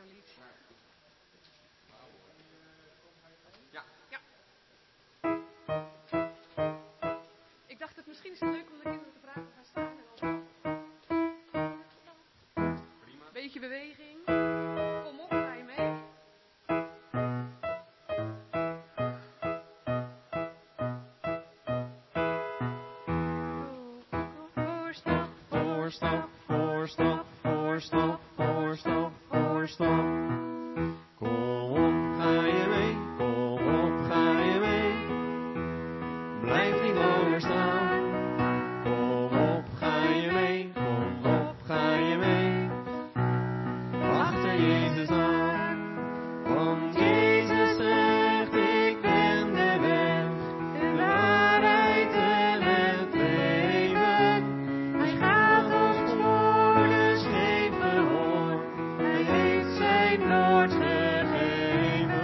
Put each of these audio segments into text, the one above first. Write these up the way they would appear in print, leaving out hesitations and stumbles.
zo'n lied. Ja. Ja. Ik dacht het misschien is het leuk om de kinderen te vragen te gaan staan. Prima. Beetje beweging. Kom op, ga je mee? Voorstap, voorstap, voorstap, voorstap, voorstap. Kom op, ga je mee, kom op, ga je mee. Blijf niet langer staan. Kom op, ga je mee, kom op, ga je mee. Achter Jezus aan, want Jezus zegt, ik ben de weg, de waarheid en het leven. Hij gaat ons voor de scheep gehoord, hij heeft zijn woord gegeven.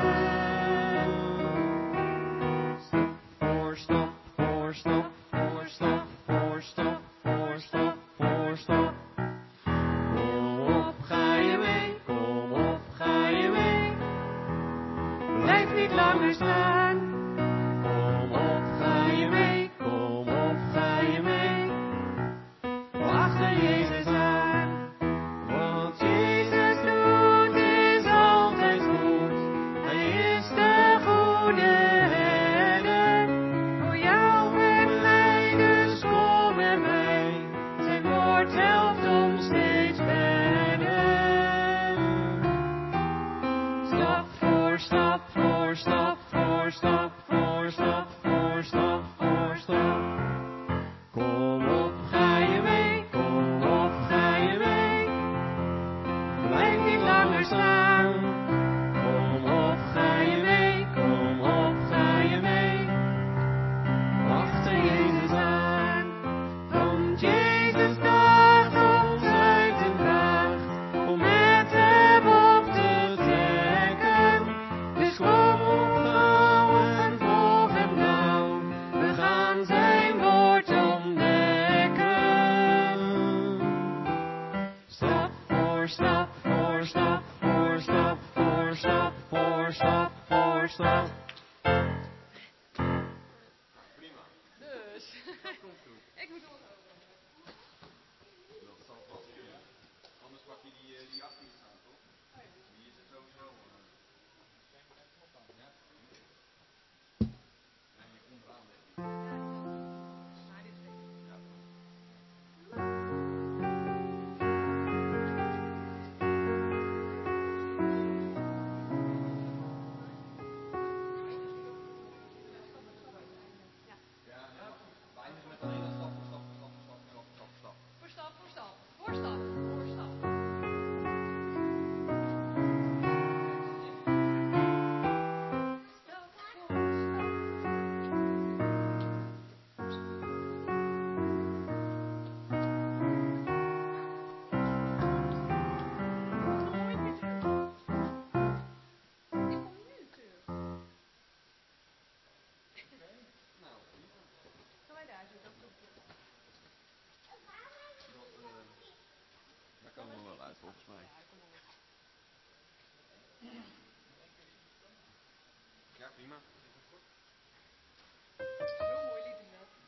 Voorstap, voorstap, voorstap, voorstap, voorstap, voorstap. Kom op, ga je mee, kom op, ga je mee. Blijf niet langer staan. Kom op, ga je mee, kom op, ga je mee. Achter Jezus aan, wat Jezus doet is altijd goed. Hij is de goede herder, voor jou en mij, dus kom erbij. Zijn woord helpt ons steeds verder. Stap voor stap, voor stap, voor stap, voor stap, voor stap, voor stap. Kom op, ga je mee, kom op, ga je mee. Blijf niet langer staan. Kom op, ga je mee, kom op, ga je mee. Achter Jezus aan, want Jezus daagt ons uit en vraagt om met hem op te trekken. Dus kom op gauw en volg hem nauw, we gaan zijn woord ontdekken. Stap voor stap, voor stap, voor stap, voor stap, voor stap, voor stap. Prima. Dus. Dat komt goed. Ik moet doorlopen. Dat zal vast kunnen. Anders pak je die 18 staan, toch? Die is er sowieso. Ja. En die onderaan, denk ik. Maar dit is beter. Ja. Ja, we eindigen met alleen dat stap voor stap, voor stap, voor stap, voor stap, voor stap, voor stap. Voor stap, voor stap, voor stap. Daar komen we wel uit, volgens mij. Ja, prima. Heel mooi lied in dat.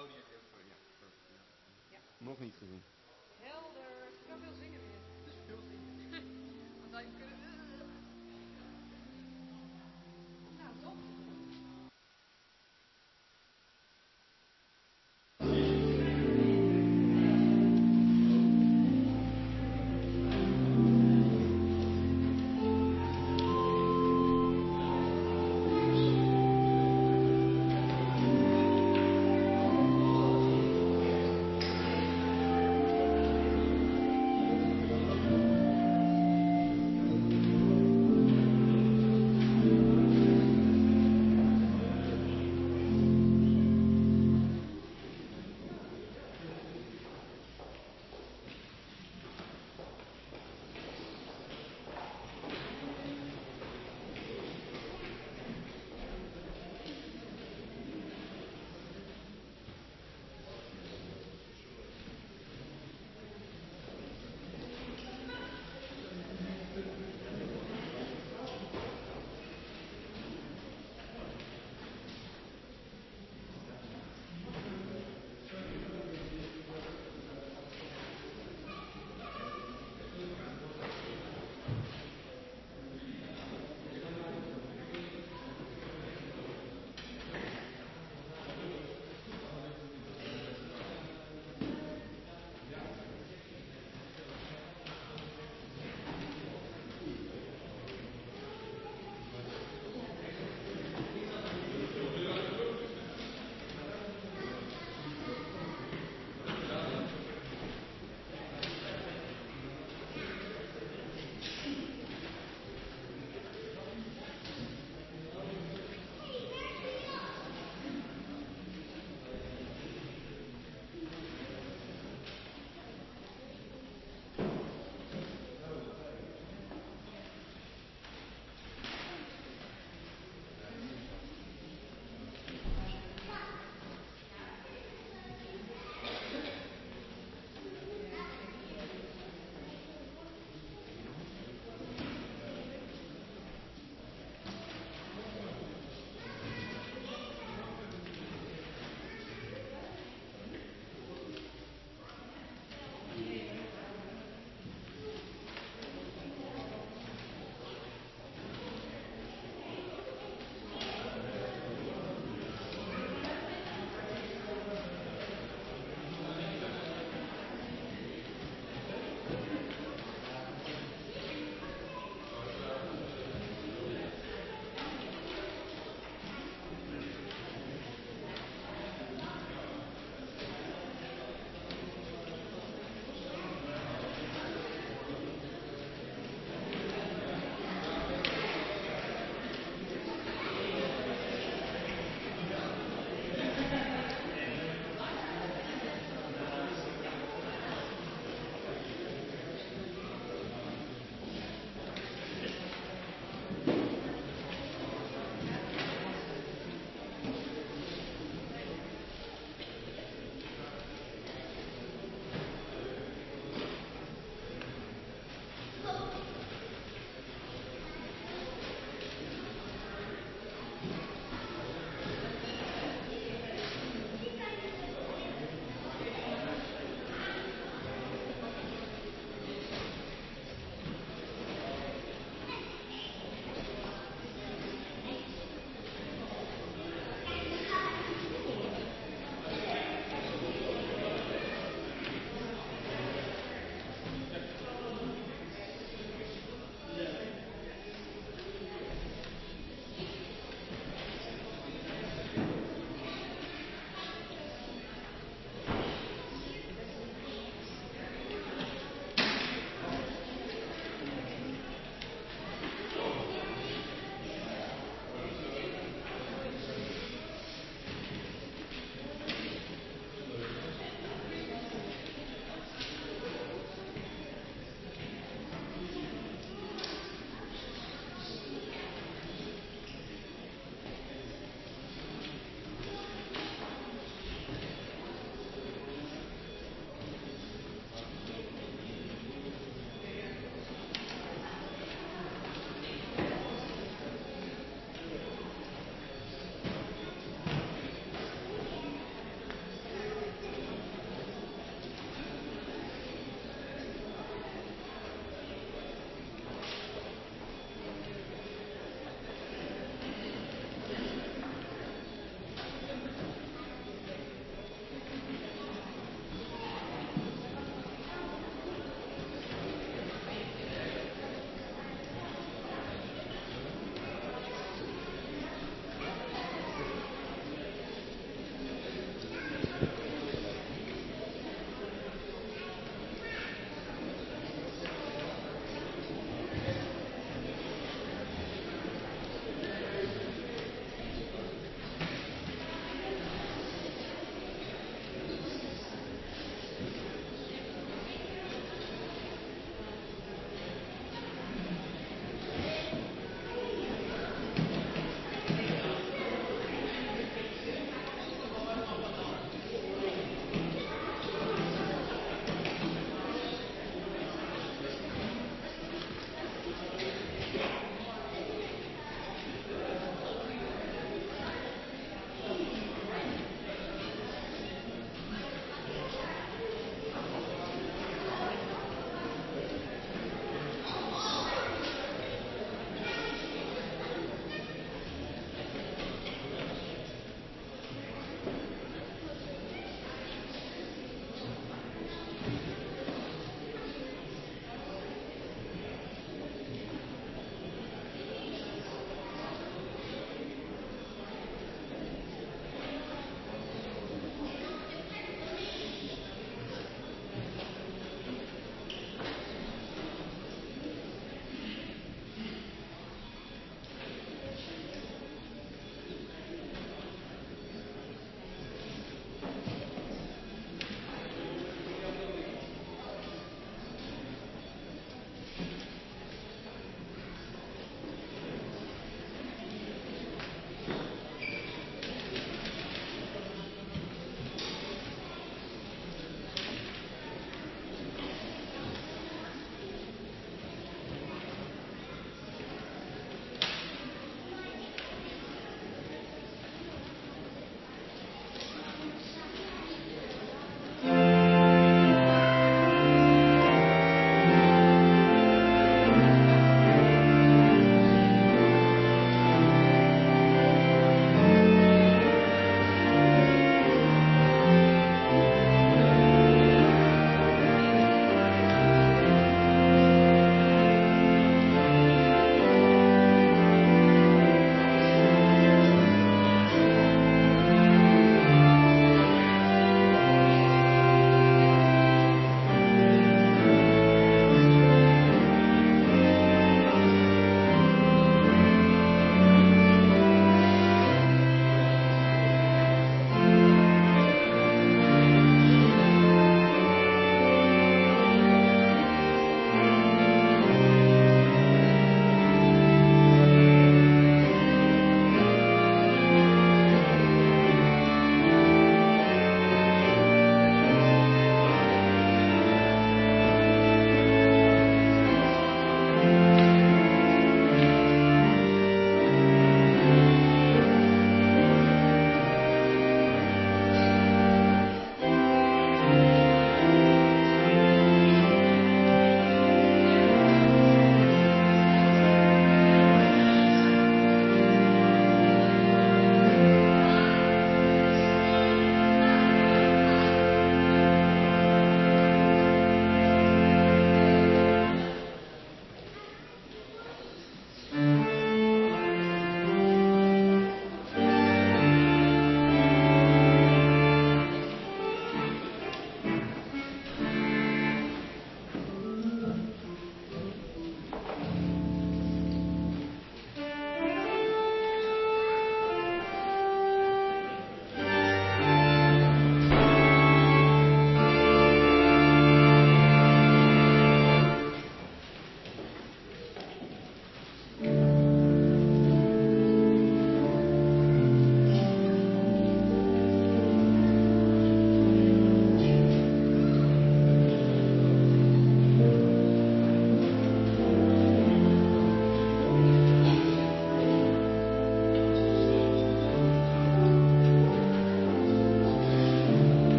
Audio is ook voor, ja. Ja. Nog niet gezien. Helder. Zoveel zingen weer. Dus veel zingen. Want wij kunnen... Nou, toch?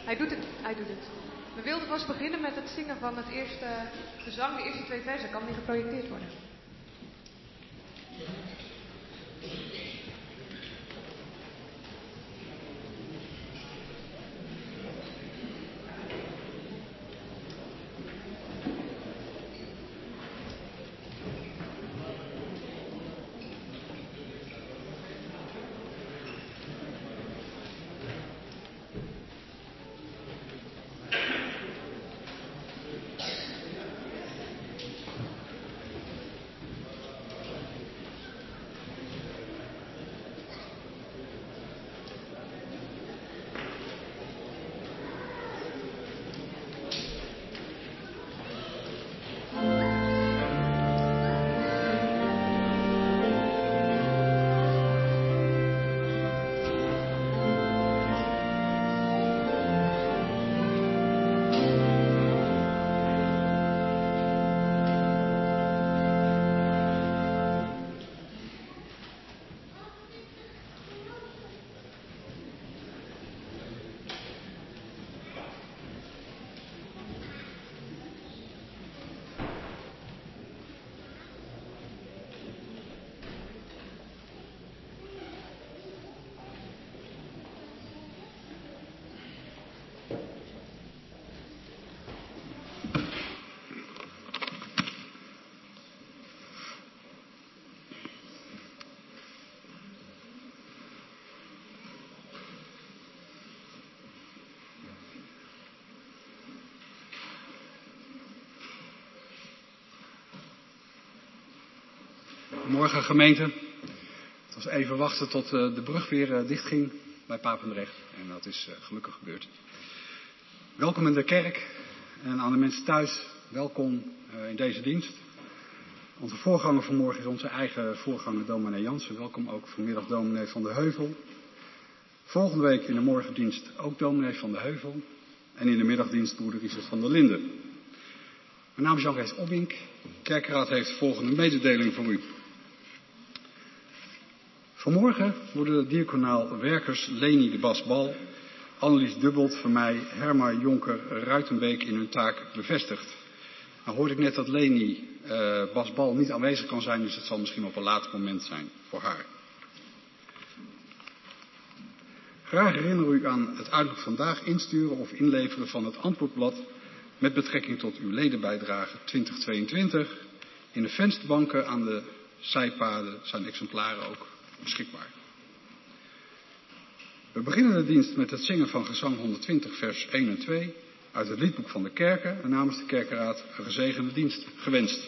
Hij doet het. We wilden vast beginnen met het zingen van het eerste gezang. De eerste 2 versen kan die geprojecteerd worden. Morgen gemeente. Het was even wachten tot de brug weer dichtging bij Papendrecht. En dat is gelukkig gebeurd. Welkom in de kerk en aan de mensen thuis. Welkom in deze dienst. Onze voorganger vanmorgen is onze eigen voorganger dominee Jansen. Welkom ook vanmiddag dominee Van de Heuvel. Volgende week in de morgendienst ook dominee Van de Heuvel. En in de middagdienst broeder Richard van der Linden. Mijn naam is Jan Kees Obbink. De kerkraad heeft volgende mededeling voor u. Vanmorgen worden de diaconaal werkers Leni de Basbal, Annelies Dubbelt van mij, Herma Jonker Ruitenbeek in hun taak bevestigd. Nou hoorde ik net dat Leni Basbal niet aanwezig kan zijn, dus het zal misschien op een later moment zijn voor haar. Graag herinner u aan het uiterlijk vandaag insturen of inleveren van het antwoordblad met betrekking tot uw ledenbijdrage 2022. In de vensterbanken aan de zijpaden zijn exemplaren ook beschikbaar. We beginnen de dienst met het zingen van gezang 120 vers 1 en 2 uit het liedboek van de kerken en namens de kerkenraad een gezegende dienst gewenst.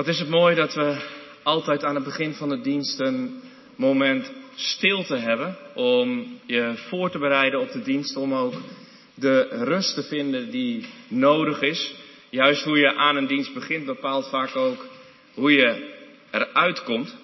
Wat is het mooi dat we altijd aan het begin van de dienst een moment stilte hebben om je voor te bereiden op de dienst, om ook de rust te vinden die nodig is. Juist hoe je aan een dienst begint bepaalt vaak ook hoe je eruit komt.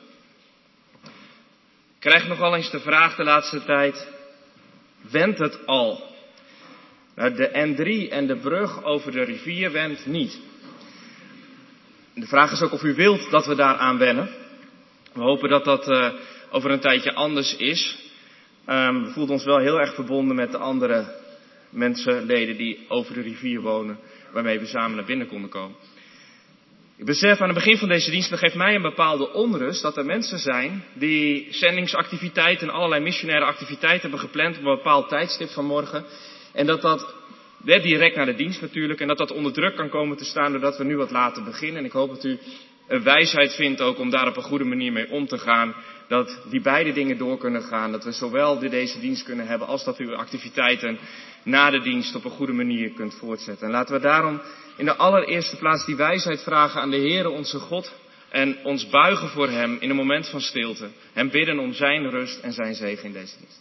Ik krijg nogal eens de vraag de laatste tijd, wendt het al? Nou, de N3 en de brug over de rivier wendt niet. De vraag is ook of u wilt dat we daaraan wennen. We hopen dat dat over een tijdje anders is. We voelden ons wel heel erg verbonden met de andere mensenleden die over de rivier wonen, waarmee we samen naar binnen konden komen. Ik besef aan het begin van deze dienst, dat geeft mij een bepaalde onrust, dat er mensen zijn die zendingsactiviteiten en allerlei missionaire activiteiten hebben gepland op een bepaald tijdstip van morgen. En dat direct na de dienst natuurlijk, en dat onder druk kan komen te staan doordat we nu wat later beginnen. En ik hoop dat u een wijsheid vindt ook om daar op een goede manier mee om te gaan. Dat die beide dingen door kunnen gaan. Dat we zowel deze dienst kunnen hebben als dat u uw activiteiten na de dienst op een goede manier kunt voortzetten. En laten we daarom in de allereerste plaats die wijsheid vragen aan de Heere onze God. En ons buigen voor Hem in een moment van stilte. Hem bidden om zijn rust en zijn zegen in deze dienst.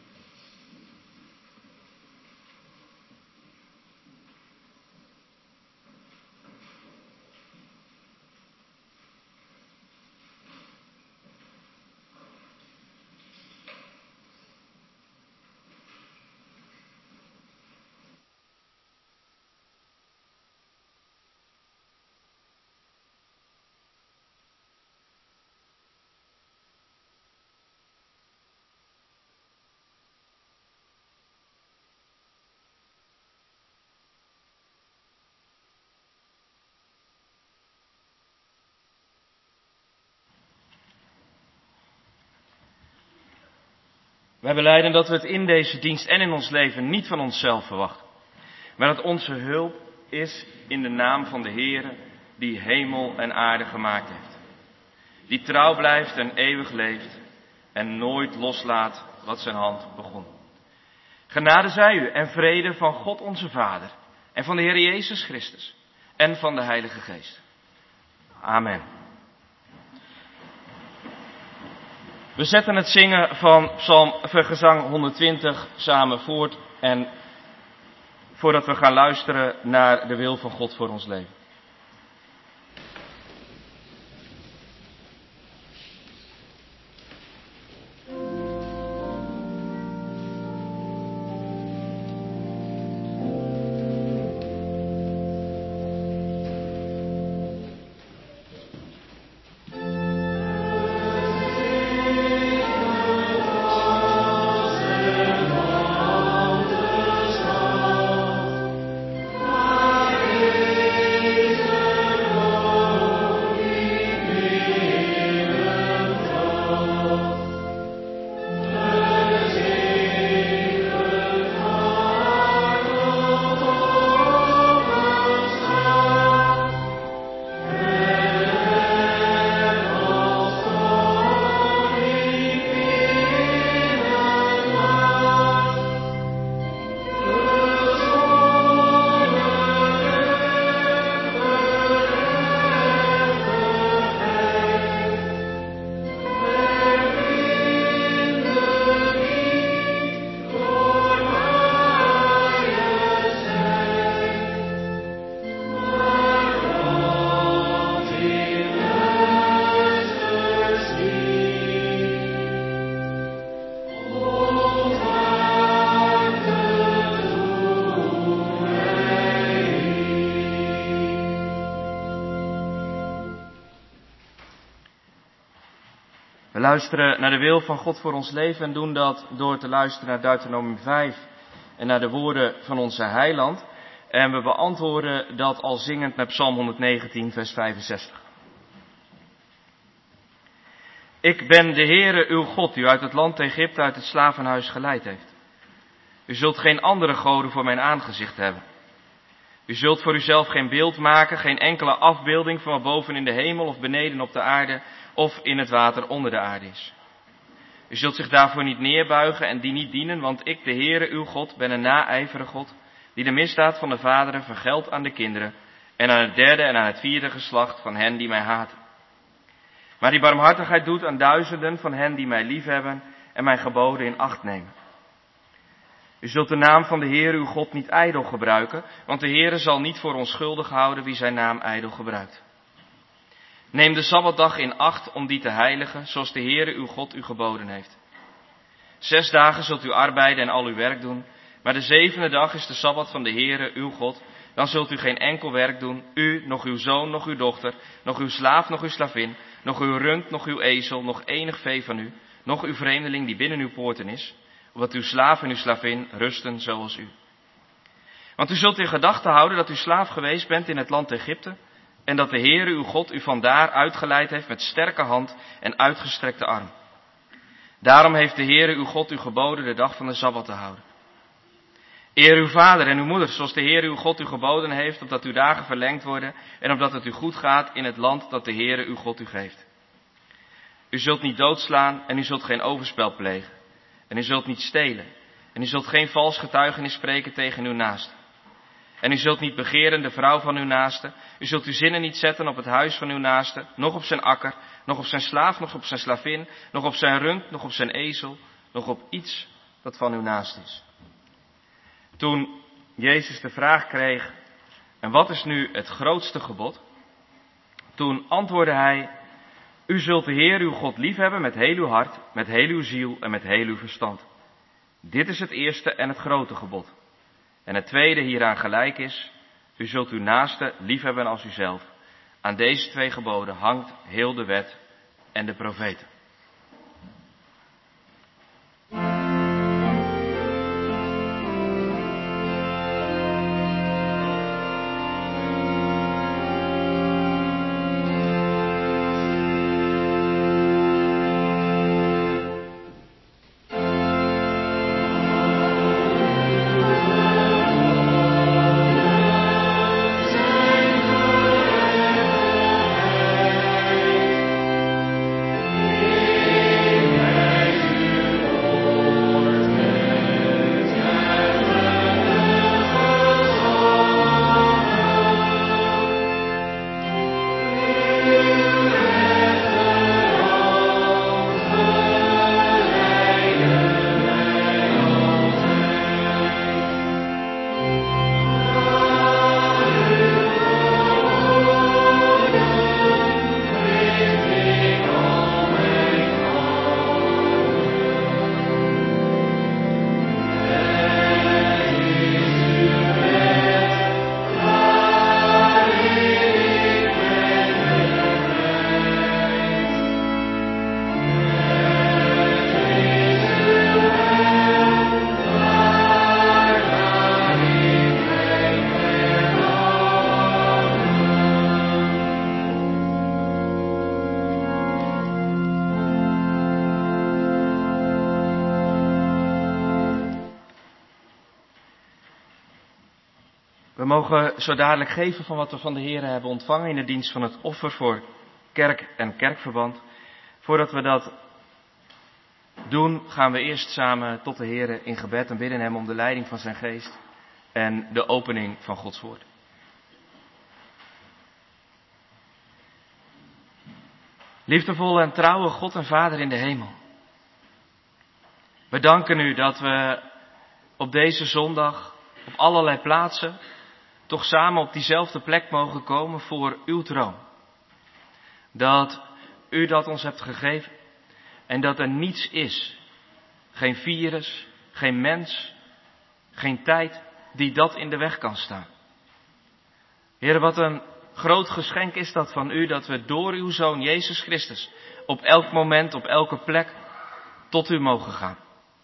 Wij belijden dat we het in deze dienst en in ons leven niet van onszelf verwachten. Maar dat onze hulp is in de naam van de Heere die hemel en aarde gemaakt heeft. Die trouw blijft en eeuwig leeft en nooit loslaat wat zijn hand begon. Genade zij u en vrede van God onze Vader en van de Heer Jezus Christus en van de Heilige Geest. Amen. We zetten het zingen van gezang 120 samen voort en voordat we gaan luisteren naar de wil van God voor ons leven. We luisteren naar de wil van God voor ons leven en doen dat door te luisteren naar Deuteronomium 5 en naar de woorden van onze heiland. En we beantwoorden dat al zingend met Psalm 119 vers 65. Ik ben de Heere uw God, die u uit het land Egypte, uit het slavenhuis geleid heeft. U zult geen andere goden voor mijn aangezicht hebben. U zult voor uzelf geen beeld maken, geen enkele afbeelding van wat boven in de hemel of beneden op de aarde of in het water onder de aarde is. U zult zich daarvoor niet neerbuigen en die niet dienen, want ik, de Heere uw God, ben een naijverige God, die de misdaad van de vaderen vergeldt aan de kinderen en aan het derde en aan het vierde geslacht van hen die mij haten. Maar die barmhartigheid doet aan duizenden van hen die mij liefhebben en mijn geboden in acht nemen. U zult de naam van de Heere uw God niet ijdel gebruiken, want de Heere zal niet voor onschuldig houden wie zijn naam ijdel gebruikt. Neem de Sabbatdag in acht om die te heiligen, zoals de Heere uw God u geboden heeft. 6 dagen zult u arbeiden en al uw werk doen, maar de 7e dag is de Sabbat van de Heere uw God. Dan zult u geen enkel werk doen, u, nog uw zoon, nog uw dochter, nog uw slaaf, nog uw slavin, nog uw rund, nog uw ezel, nog enig vee van u, nog uw vreemdeling die binnen uw poorten is, opdat uw slaaf en uw slavin rusten zoals u. Want u zult in gedachten houden dat u slaaf geweest bent in het land Egypte, en dat de Heere uw God u vandaar uitgeleid heeft met sterke hand en uitgestrekte arm. Daarom heeft de Heere uw God u geboden de dag van de Sabbat te houden. Eer uw vader en uw moeder, zoals de Heere uw God u geboden heeft, opdat uw dagen verlengd worden en opdat het u goed gaat in het land dat de Heere uw God u geeft. U zult niet doodslaan en u zult geen overspel plegen. En u zult niet stelen. En u zult geen vals getuigenis spreken tegen uw naaste. En u zult niet begeren de vrouw van uw naaste. U zult uw zinnen niet zetten op het huis van uw naaste, noch op zijn akker, noch op zijn slaaf, noch op zijn slavin, noch op zijn rund, noch op zijn ezel, noch op iets dat van uw naaste is. Toen Jezus de vraag kreeg, en wat is nu het grootste gebod? Toen antwoordde hij, u zult de Heer uw God liefhebben met heel uw hart, met heel uw ziel en met heel uw verstand. Dit is het eerste en het grote gebod. En het tweede hieraan gelijk is, u zult uw naaste liefhebben als uzelf. Aan deze 2 geboden hangt heel de wet en de profeten. We mogen zo dadelijk geven van wat we van de Heer hebben ontvangen in de dienst van het offer voor kerk en kerkverband. Voordat we dat doen, gaan we eerst samen tot de Heer in gebed en bidden hem om de leiding van zijn geest en de opening van Gods woord. Liefdevolle en trouwe God en Vader in de hemel. We danken u dat we op deze zondag op allerlei plaatsen toch samen op diezelfde plek mogen komen voor uw troon. Dat u dat ons hebt gegeven en dat er niets is, geen virus, geen mens, geen tijd die dat in de weg kan staan. Heer, wat een groot geschenk is dat van u, dat we door uw Zoon Jezus Christus op elk moment, op elke plek tot u mogen gaan.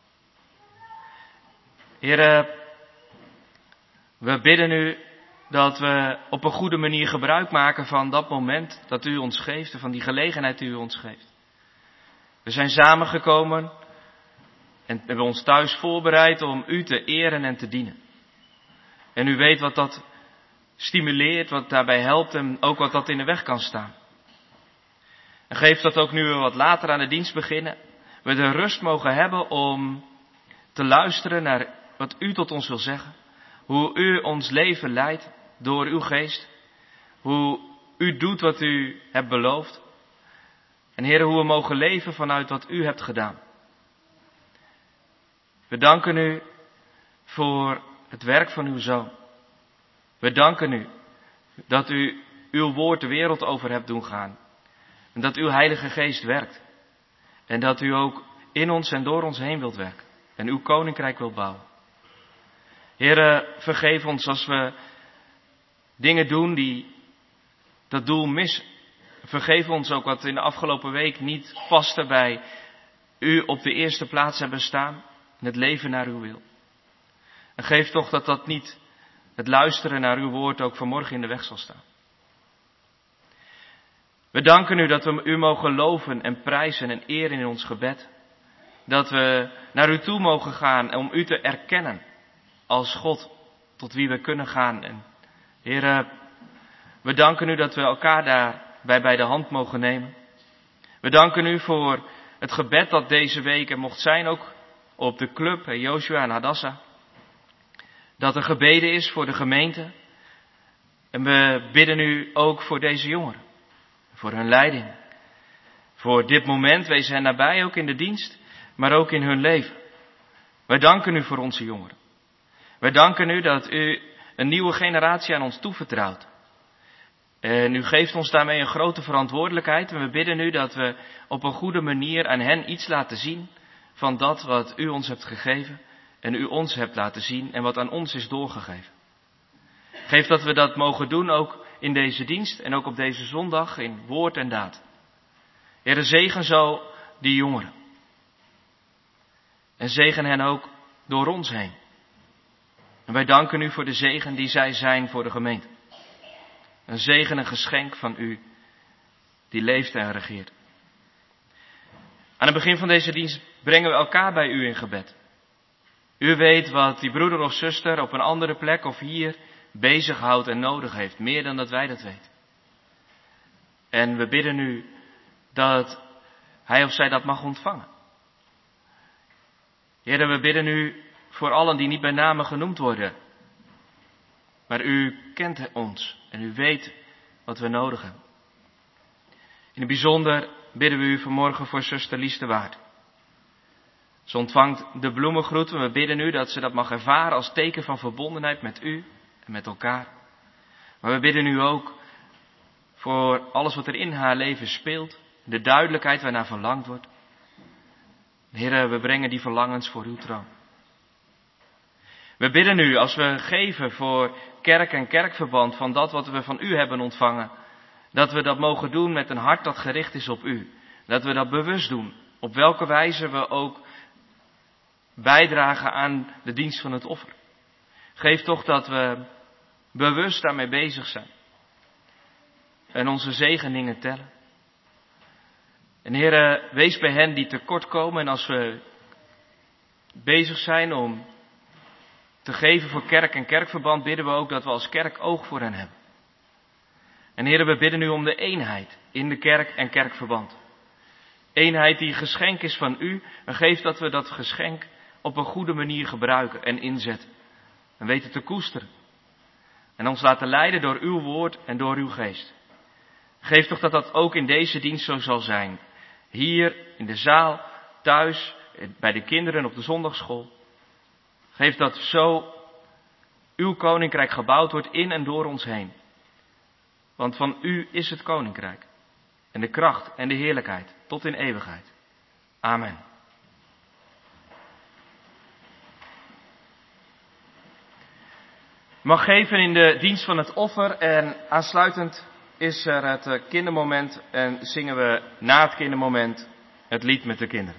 Heer, we bidden u dat we op een goede manier gebruik maken van dat moment dat u ons geeft en van die gelegenheid die u ons geeft. We zijn samengekomen en hebben ons thuis voorbereid om u te eren en te dienen. En u weet wat dat stimuleert, wat daarbij helpt en ook wat dat in de weg kan staan. En geef dat ook nu we wat later aan de dienst beginnen, we de rust mogen hebben om te luisteren naar wat u tot ons wil zeggen. Hoe u ons leven leidt door uw geest. Hoe u doet wat u hebt beloofd. En Heere, hoe we mogen leven vanuit wat u hebt gedaan. We danken u voor het werk van uw Zoon. We danken u dat u uw woord de wereld over hebt doen gaan. En dat uw Heilige Geest werkt. En dat u ook in ons en door ons heen wilt werken. En uw koninkrijk wilt bouwen. Heere, vergeef ons als we dingen doen die dat doel missen. Vergeef ons ook wat in de afgelopen week niet paste bij u op de eerste plaats hebben staan. In het leven naar uw wil. En geef toch dat dat niet het luisteren naar uw woord ook vanmorgen in de weg zal staan. We danken u dat we u mogen loven en prijzen en eren in ons gebed. Dat we naar u toe mogen gaan om u te erkennen als God tot wie we kunnen gaan. En Heere, we danken u dat we elkaar daarbij bij de hand mogen nemen. We danken u voor het gebed dat deze week er mocht zijn, ook op de club, Joshua en Hadassah. Dat er gebeden is voor de gemeente. En we bidden u ook voor deze jongeren. Voor hun leiding. Voor dit moment, wees hen nabij, ook in de dienst, maar ook in hun leven. Wij danken u voor onze jongeren. Wij danken u dat u een nieuwe generatie aan ons toevertrouwt. En u geeft ons daarmee een grote verantwoordelijkheid. En we bidden u dat we op een goede manier aan hen iets laten zien van dat wat u ons hebt gegeven. En u ons hebt laten zien en wat aan ons is doorgegeven. Geef dat we dat mogen doen ook in deze dienst en ook op deze zondag in woord en daad. Heere, zegen zo die jongeren. En zegen hen ook door ons heen. En wij danken u voor de zegen die zij zijn voor de gemeente. Een zegen, een geschenk van u die leeft en regeert. Aan het begin van deze dienst brengen we elkaar bij u in gebed. U weet wat die broeder of zuster op een andere plek of hier bezighoudt en nodig heeft. Meer dan dat wij dat weten. En we bidden u dat hij of zij dat mag ontvangen. Heer, we bidden u voor allen die niet bij name genoemd worden. Maar u kent ons en u weet wat we nodig hebben. In het bijzonder bidden we u vanmorgen voor zuster Lies de Waard. Ze ontvangt de bloemengroet en we bidden u dat ze dat mag ervaren als teken van verbondenheid met u en met elkaar. Maar we bidden u ook voor alles wat er in haar leven speelt, de duidelijkheid waarnaar verlangd wordt. Heere, we brengen die verlangens voor uw troon. We bidden u als we geven voor kerk en kerkverband van dat wat we van u hebben ontvangen, dat we dat mogen doen met een hart dat gericht is op u. Dat we dat bewust doen, op welke wijze we ook bijdragen aan de dienst van het offer. Geef toch dat we bewust daarmee bezig zijn. En onze zegeningen tellen. En Heere, wees bij hen die tekort komen. En als we bezig zijn om te geven voor kerk en kerkverband, bidden we ook dat we als kerk oog voor hen hebben. En Heere, we bidden u om de eenheid in de kerk en kerkverband. Eenheid die geschenk is van u. En geef dat we dat geschenk op een goede manier gebruiken en inzetten. En weten te koesteren. En ons laten leiden door uw woord en door uw geest. Geef toch dat dat ook in deze dienst zo zal zijn. Hier, in de zaal, thuis, bij de kinderen op de zondagschool. Geef dat zo uw koninkrijk gebouwd wordt in en door ons heen. Want van u is het koninkrijk. En de kracht en de heerlijkheid tot in eeuwigheid. Amen. Mag geven in de dienst van het offer en aansluitend is er het kindermoment en zingen we na het kindermoment het lied met de kinderen.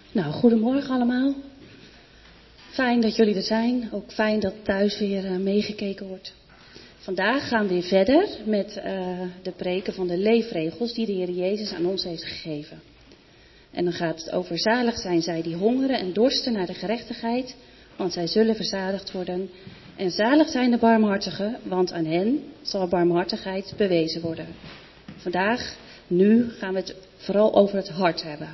Nou, goedemorgen allemaal. Fijn dat jullie er zijn. Ook fijn dat thuis weer meegekeken wordt. Vandaag gaan we weer verder met de preken van de leefregels die de Heer Jezus aan ons heeft gegeven. En dan gaat het over zalig zijn zij die hongeren en dorsten naar de gerechtigheid, want zij zullen verzadigd worden. En zalig zijn de barmhartigen, want aan hen zal barmhartigheid bewezen worden. Vandaag, nu gaan we het vooral over het hart hebben.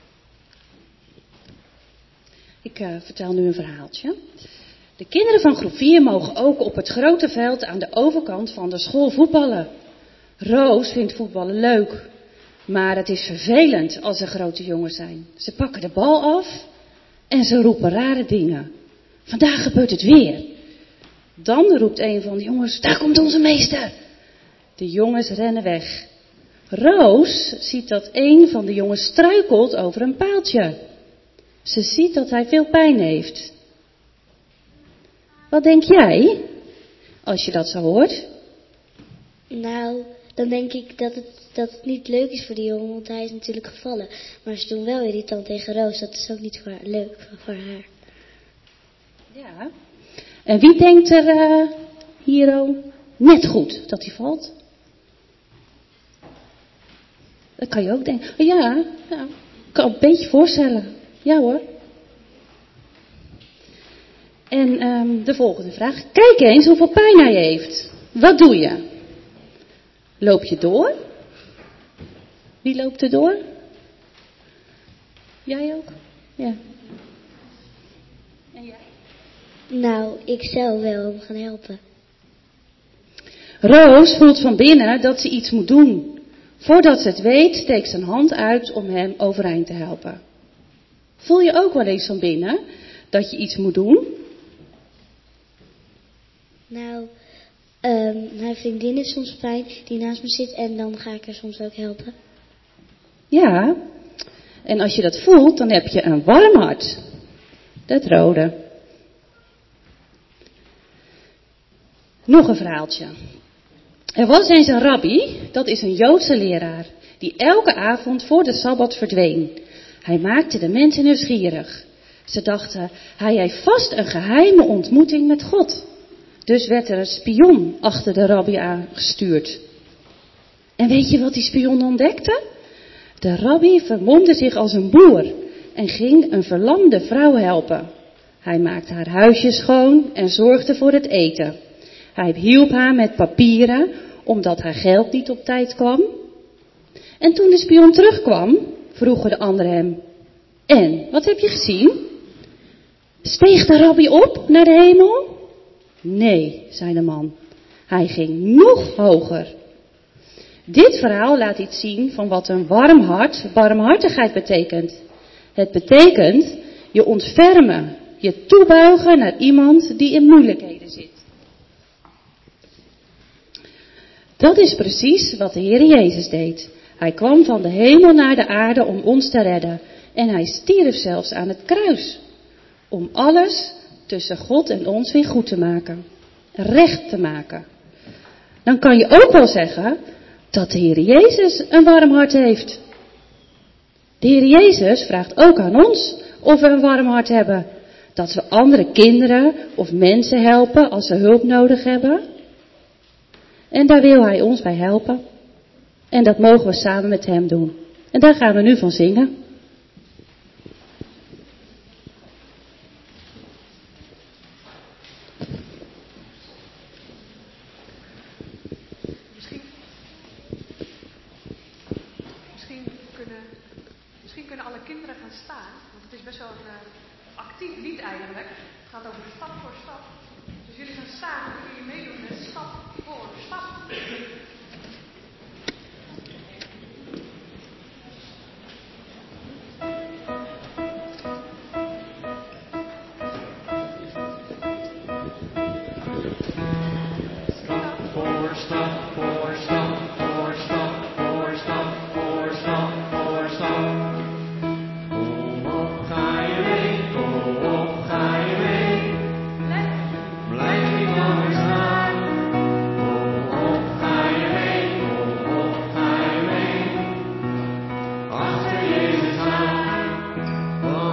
Ik vertel nu een verhaaltje. De kinderen van groep 4 mogen ook op het grote veld aan de overkant van de school voetballen. Roos vindt voetballen leuk, maar het is vervelend als er grote jongens zijn. Ze pakken de bal af en ze roepen rare dingen. Vandaag gebeurt het weer. Dan roept een van de jongens, daar komt onze meester. De jongens rennen weg. Roos ziet dat een van de jongens struikelt over een paaltje. Ze ziet dat hij veel pijn heeft. Wat denk jij als je dat zo hoort? Nou, dan denk ik dat het niet leuk is voor die jongen, want hij is natuurlijk gevallen. Maar ze doen wel irritant tegen Roos, dat is ook niet leuk voor haar. Ja. En wie denkt er hier net goed dat hij valt? Dat kan je ook denken. Ja, ik kan een beetje voorstellen. Ja hoor. En de volgende vraag. Kijk eens hoeveel pijn hij heeft. Wat doe je? Loop je door? Wie loopt er door? Jij ook? Ja. En jij? Nou, ik zou wel hem gaan helpen. Roos voelt van binnen dat ze iets moet doen. Voordat ze het weet, steekt ze een hand uit om hem overeind te helpen. Voel je ook wel eens van binnen dat je iets moet doen? Nou, mijn vriendin heeft soms pijn die naast me zit en dan ga ik haar soms ook helpen. Ja, en als je dat voelt, dan heb je een warm hart. Dat rode. Nog een verhaaltje. Er was eens een rabbi, dat is een Joodse leraar, die elke avond voor de Sabbat verdween. Hij maakte de mensen nieuwsgierig. Ze dachten, hij heeft vast een geheime ontmoeting met God. Dus werd er een spion achter de rabbi aangestuurd. En weet je wat die spion ontdekte? De rabbi vermomde zich als een boer en ging een verlamde vrouw helpen. Hij maakte haar huisje schoon en zorgde voor het eten. Hij hielp haar met papieren, omdat haar geld niet op tijd kwam. En toen de spion terugkwam, vroegen de anderen hem, en, wat heb je gezien? Steeg de rabbi op naar de hemel? Nee, zei de man. Hij ging nog hoger. Dit verhaal laat iets zien van wat een warm hart, barmhartigheid betekent. Het betekent je ontfermen, je toebuigen naar iemand die in moeilijkheden zit. Dat is precies wat de Heer Jezus deed. Hij kwam van de hemel naar de aarde om ons te redden. En hij stierf zelfs aan het kruis. Om alles tussen God en ons weer goed te maken. Recht te maken. Dan kan je ook wel zeggen dat de Heer Jezus een warm hart heeft. De Heer Jezus vraagt ook aan ons of we een warm hart hebben. Dat we andere kinderen of mensen helpen als ze hulp nodig hebben. En daar wil hij ons bij helpen. En dat mogen we samen met hem doen. En daar gaan we nu van zingen. Misschien kunnen alle kinderen gaan staan. Want het is best wel een actief lied eigenlijk. Het gaat over stap voor stap. Dus jullie gaan staan en jullie meedoen met stap voor stap. Achter Jezus aan,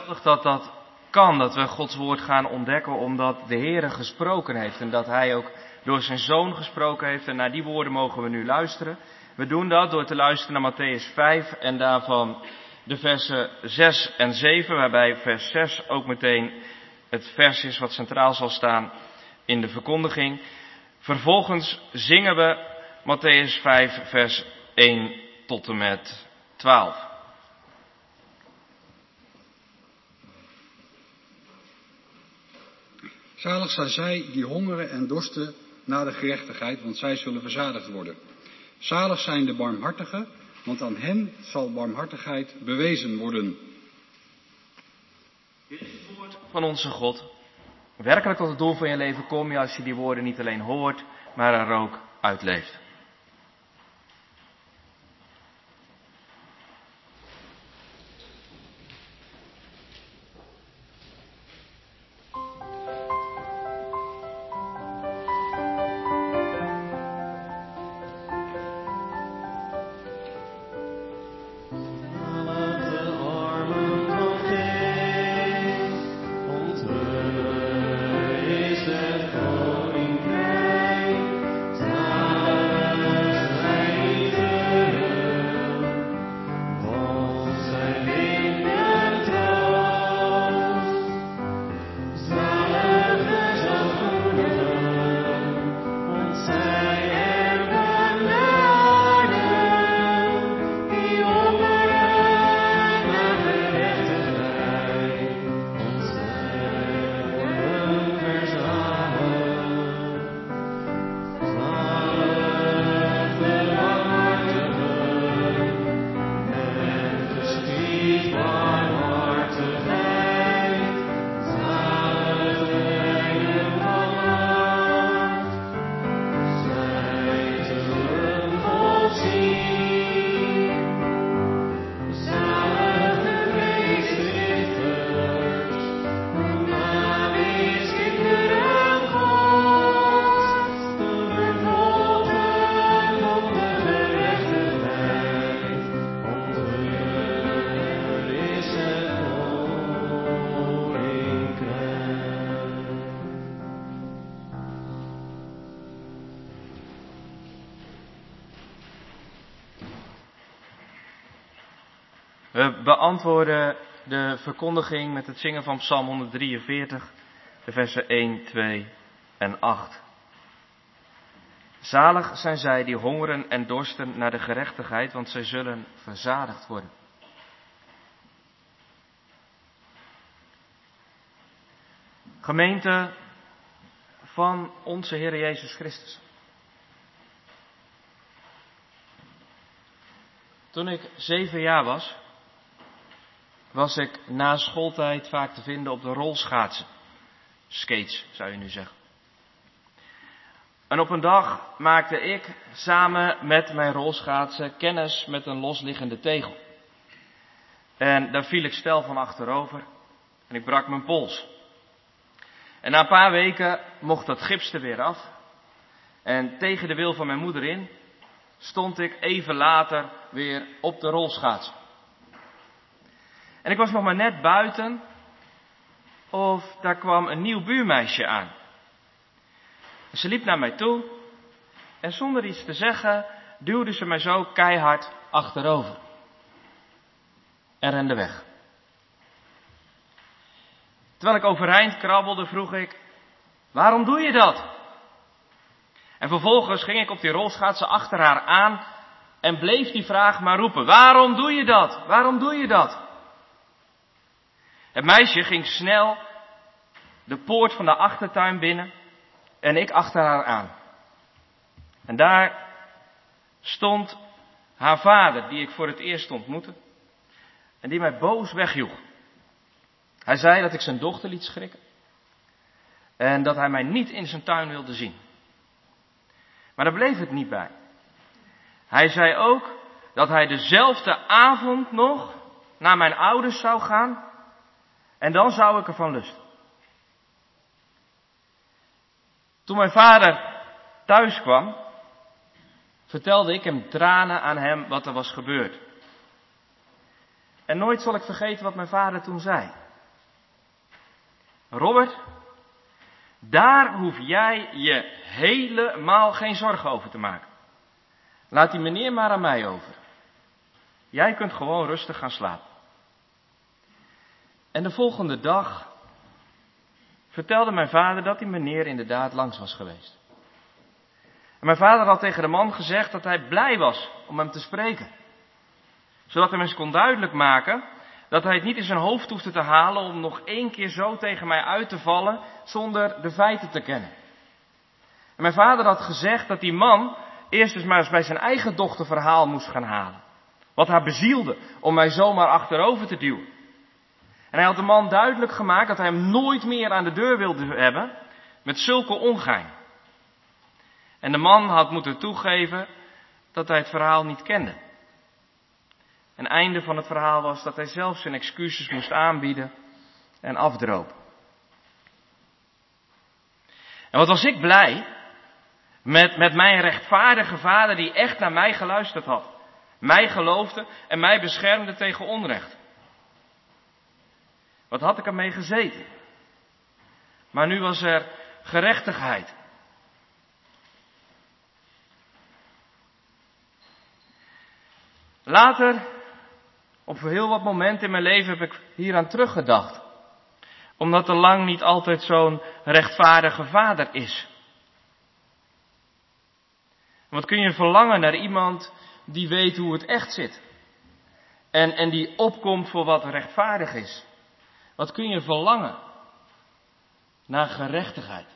geweldig dat dat kan, dat we Gods woord gaan ontdekken omdat de Heere gesproken heeft en dat Hij ook door zijn Zoon gesproken heeft en naar die woorden mogen we nu luisteren. We doen dat door te luisteren naar Mattheüs 5 en daarvan de versen 6 en 7, waarbij vers 6 ook meteen het vers is wat centraal zal staan in de verkondiging. Vervolgens zingen we Mattheüs 5 vers 1 tot en met 12. Zalig zijn zij die hongeren en dorsten naar de gerechtigheid, want zij zullen verzadigd worden. Zalig zijn de barmhartigen, want aan hen zal barmhartigheid bewezen worden. Dit is het woord van onze God. Werkelijk tot het doel van je leven kom je als je die woorden niet alleen hoort, maar er ook uitleeft. We beantwoorden de verkondiging met het zingen van Psalm 143, de versen 1, 2 en 8. Zalig zijn zij die hongeren en dorsten naar de gerechtigheid, want zij zullen verzadigd worden. Gemeente van onze Heer Jezus Christus. Toen ik 7 jaar was ik na schooltijd vaak te vinden op de rolschaatsen. Skates, zou je nu zeggen. En op een dag maakte ik samen met mijn rolschaatsen kennis met een losliggende tegel. En daar viel ik steil van achterover en ik brak mijn pols. En na een paar weken mocht dat gips er weer af. En tegen de wil van mijn moeder in stond ik even later weer op de rolschaats. En ik was nog maar net buiten of daar kwam een nieuw buurmeisje aan. Ze liep naar mij toe en zonder iets te zeggen duwde ze mij zo keihard achterover. En rende weg. Terwijl ik overeind krabbelde vroeg ik, waarom doe je dat? En vervolgens ging ik op die rolschaatsen achter haar aan en bleef die vraag maar roepen. Waarom doe je dat? Waarom doe je dat? Het meisje ging snel de poort van de achtertuin binnen en ik achter haar aan. En daar stond haar vader, die ik voor het eerst ontmoette, en die mij boos wegjoeg. Hij zei dat ik zijn dochter liet schrikken en dat hij mij niet in zijn tuin wilde zien. Maar daar bleef het niet bij. Hij zei ook dat hij dezelfde avond nog naar mijn ouders zou gaan en dan zou ik ervan lusten. Toen mijn vader thuis kwam, vertelde ik hem tranen aan wat er was gebeurd. En nooit zal ik vergeten wat mijn vader toen zei. Robert, daar hoef jij je helemaal geen zorgen over te maken. Laat die meneer maar aan mij over. Jij kunt gewoon rustig gaan slapen. En de volgende dag vertelde mijn vader dat die meneer inderdaad langs was geweest. En mijn vader had tegen de man gezegd dat hij blij was om hem te spreken. Zodat hij eens kon duidelijk maken dat hij het niet in zijn hoofd hoefde te halen om nog 1 keer zo tegen mij uit te vallen zonder de feiten te kennen. En mijn vader had gezegd dat die man eerst eens maar eens bij zijn eigen dochter verhaal moest gaan halen. Wat haar bezielde om mij zomaar achterover te duwen. En hij had de man duidelijk gemaakt dat hij hem nooit meer aan de deur wilde hebben met zulke ongein. En de man had moeten toegeven dat hij het verhaal niet kende. En einde van het verhaal was dat hij zelf zijn excuses moest aanbieden en afdropen. En wat was ik blij met mijn rechtvaardige vader die echt naar mij geluisterd had. Mij geloofde en mij beschermde tegen onrecht. Wat had ik ermee gezeten? Maar nu was er gerechtigheid. Later, op heel wat momenten in mijn leven, heb ik hieraan teruggedacht. Omdat er lang niet altijd zo'n rechtvaardige vader is. Wat kun je verlangen naar iemand die weet hoe het echt zit. En die opkomt voor wat rechtvaardig is. Wat kun je verlangen naar gerechtigheid.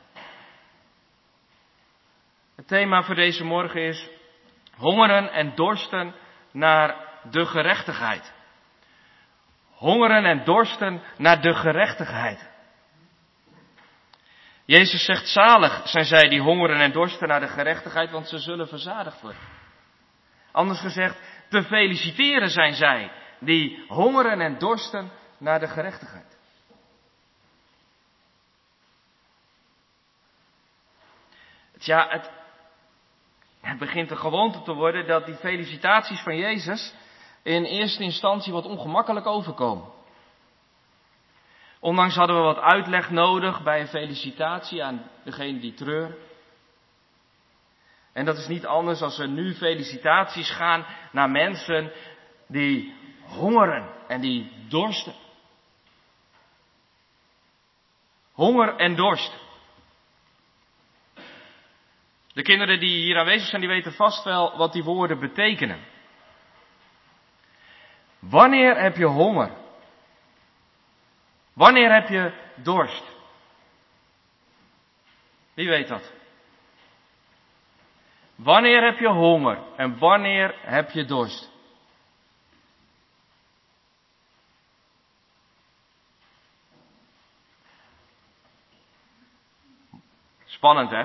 Het thema voor deze morgen is hongeren en dorsten naar de gerechtigheid. Hongeren en dorsten naar de gerechtigheid. Jezus zegt, zalig zijn zij die hongeren en dorsten naar de gerechtigheid, want ze zullen verzadigd worden. Anders gezegd, te feliciteren zijn zij die hongeren en dorsten naar de gerechtigheid. Tja, het begint een gewoonte te worden dat die felicitaties van Jezus in eerste instantie wat ongemakkelijk overkomen. Ondanks hadden we wat uitleg nodig bij een felicitatie aan degene die treuren. En dat is niet anders als er nu felicitaties gaan naar mensen die hongeren en die dorsten. Honger en dorst. De kinderen die hier aanwezig zijn, die weten vast wel wat die woorden betekenen. Wanneer heb je honger? Wanneer heb je dorst? Wie weet dat? Wanneer heb je honger en wanneer heb je dorst? Spannend, hè?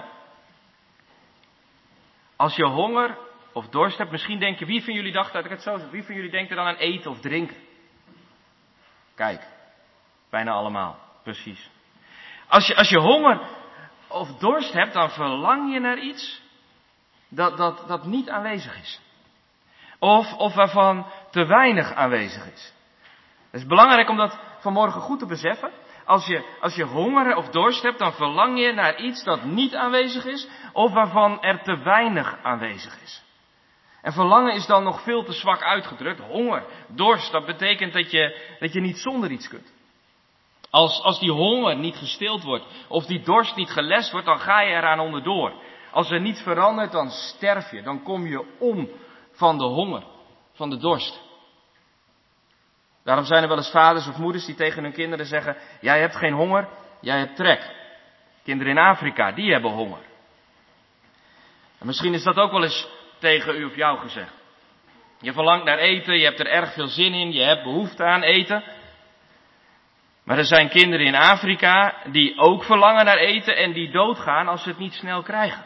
Als je honger of dorst hebt, misschien denk je, wie van jullie dacht dat ik het zo zeg, wie van jullie denkt er dan aan eten of drinken? Kijk, bijna allemaal, precies. Als je honger of dorst hebt, dan verlang je naar iets dat niet aanwezig is. Of waarvan te weinig aanwezig is. Het is belangrijk om dat vanmorgen goed te beseffen. Als je honger of dorst hebt, dan verlang je naar iets dat niet aanwezig is, of waarvan er te weinig aanwezig is. En verlangen is dan nog veel te zwak uitgedrukt. Honger, dorst, dat betekent dat je niet zonder iets kunt. Als die honger niet gestild wordt, of die dorst niet gelest wordt, dan ga je eraan onderdoor. Als er niets verandert, dan sterf je. Dan kom je om van de honger, van de dorst. Daarom zijn er wel eens vaders of moeders die tegen hun kinderen zeggen, jij hebt geen honger, jij hebt trek. Kinderen in Afrika, die hebben honger. En misschien is dat ook wel eens tegen u of jou gezegd. Je verlangt naar eten, je hebt er erg veel zin in, je hebt behoefte aan eten. Maar er zijn kinderen in Afrika die ook verlangen naar eten en die doodgaan als ze het niet snel krijgen.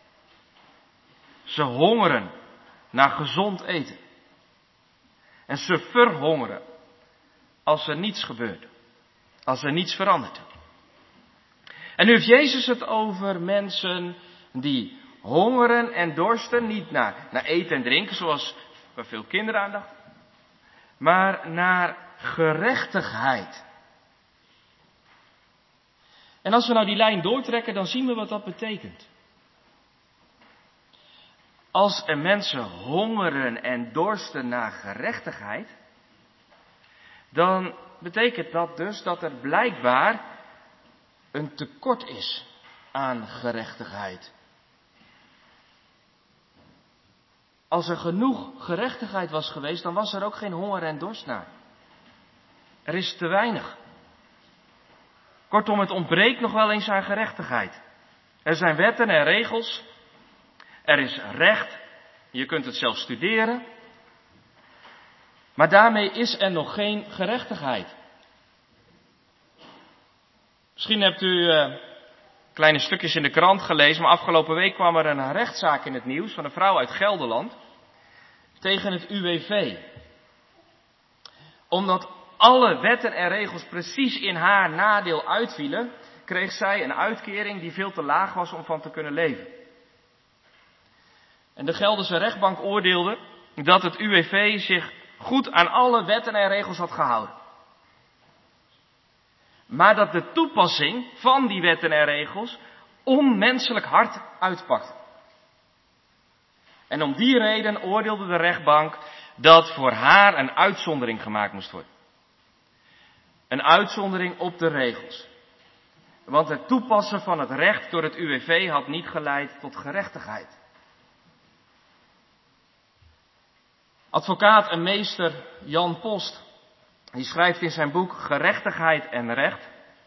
Ze hongeren naar gezond eten. En ze verhongeren als er niets gebeurt. Als er niets verandert. En nu heeft Jezus het over mensen die hongeren en dorsten. Niet naar eten en drinken zoals bij veel kinderen aandacht. Maar naar gerechtigheid. En als we nou die lijn doortrekken, dan zien we wat dat betekent. Als er mensen hongeren en dorsten naar gerechtigheid, dan betekent dat dus dat er blijkbaar een tekort is aan gerechtigheid. Als er genoeg gerechtigheid was geweest, dan was er ook geen honger en dorst naar. Er is te weinig. Kortom, het ontbreekt nog wel eens aan gerechtigheid. Er zijn wetten en regels. Er is recht. Je kunt het zelf studeren. Maar daarmee is er nog geen gerechtigheid. Misschien hebt u kleine stukjes in de krant gelezen, maar afgelopen week kwam er een rechtszaak in het nieuws van een vrouw uit Gelderland tegen het UWV. Omdat alle wetten en regels precies in haar nadeel uitvielen, kreeg zij een uitkering die veel te laag was om van te kunnen leven. En de Gelderse rechtbank oordeelde dat het UWV zich goed aan alle wetten en regels had gehouden. Maar dat de toepassing van die wetten en regels onmenselijk hard uitpakte. En om die reden oordeelde de rechtbank dat voor haar een uitzondering gemaakt moest worden. Een uitzondering op de regels. Want het toepassen van het recht door het UWV had niet geleid tot gerechtigheid. Advocaat en meester Jan Post, die schrijft in zijn boek Gerechtigheid en Recht.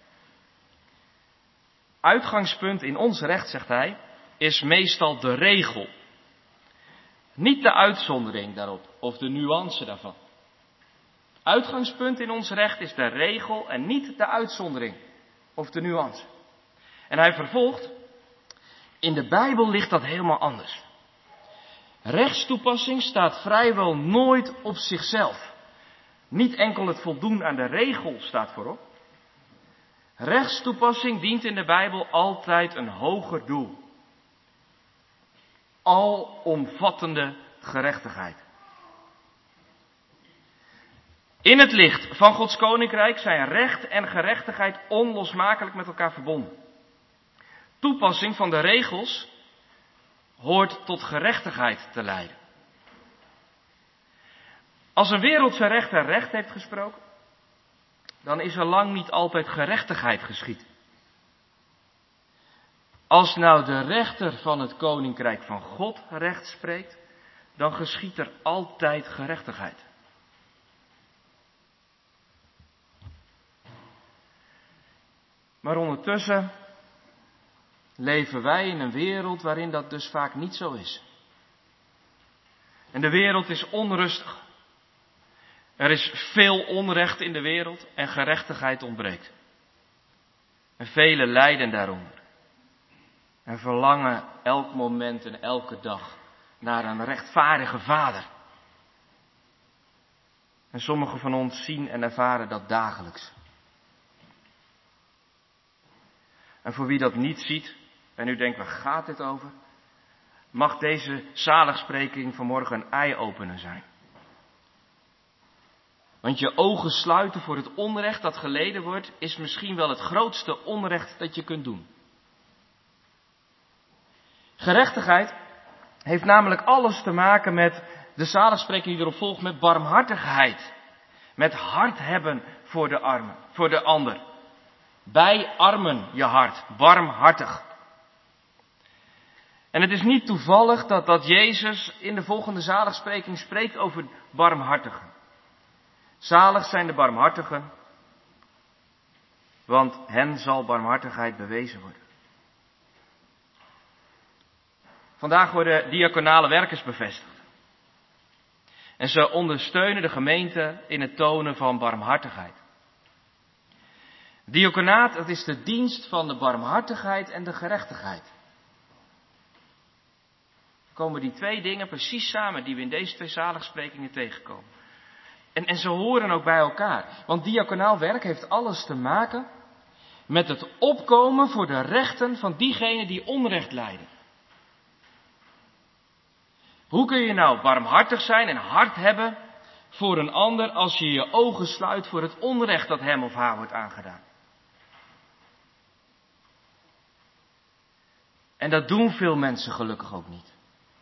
Uitgangspunt in ons recht, zegt hij, is meestal de regel. Niet de uitzondering daarop of de nuance daarvan. Uitgangspunt in ons recht is de regel en niet de uitzondering of de nuance. En hij vervolgt, in de Bijbel ligt dat helemaal anders. Rechtstoepassing staat vrijwel nooit op zichzelf. Niet enkel het voldoen aan de regel staat voorop. Rechtstoepassing dient in de Bijbel altijd een hoger doel. Alomvattende gerechtigheid. In het licht van Gods koninkrijk zijn recht en gerechtigheid onlosmakelijk met elkaar verbonden. Toepassing van de regels hoort tot gerechtigheid te leiden. Als een wereldse rechter recht heeft gesproken, dan is er lang niet altijd gerechtigheid geschied. Als nou de rechter van het koninkrijk van God recht spreekt, dan geschiedt er altijd gerechtigheid. Maar ondertussen leven wij in een wereld waarin dat dus vaak niet zo is. En de wereld is onrustig. Er is veel onrecht in de wereld en gerechtigheid ontbreekt. En velen lijden daaronder. En verlangen elk moment en elke dag naar een rechtvaardige Vader. En sommigen van ons zien en ervaren dat dagelijks. En voor wie dat niet ziet, en u denkt, waar gaat dit over? Mag deze zaligspreking vanmorgen een eye-opener zijn. Want je ogen sluiten voor het onrecht dat geleden wordt, is misschien wel het grootste onrecht dat je kunt doen. Gerechtigheid heeft namelijk alles te maken met de zaligspreking die erop volgt, met barmhartigheid. Met hart hebben voor de armen, voor de ander. Bij armen je hart, barmhartig. En het is niet toevallig dat Jezus in de volgende zaligspreking spreekt over barmhartigen. Zalig zijn de barmhartigen, want hen zal barmhartigheid bewezen worden. Vandaag worden diaconale werkers bevestigd. En ze ondersteunen de gemeente in het tonen van barmhartigheid. Diaconaat, dat is de dienst van de barmhartigheid en de gerechtigheid. Komen die twee dingen precies samen die we in deze twee zaligsprekingen tegenkomen. En ze horen ook bij elkaar. Want diaconaal werk heeft alles te maken met het opkomen voor de rechten van diegenen die onrecht lijden. Hoe kun je nou barmhartig zijn en hart hebben voor een ander als je je ogen sluit voor het onrecht dat hem of haar wordt aangedaan? En dat doen veel mensen gelukkig ook niet.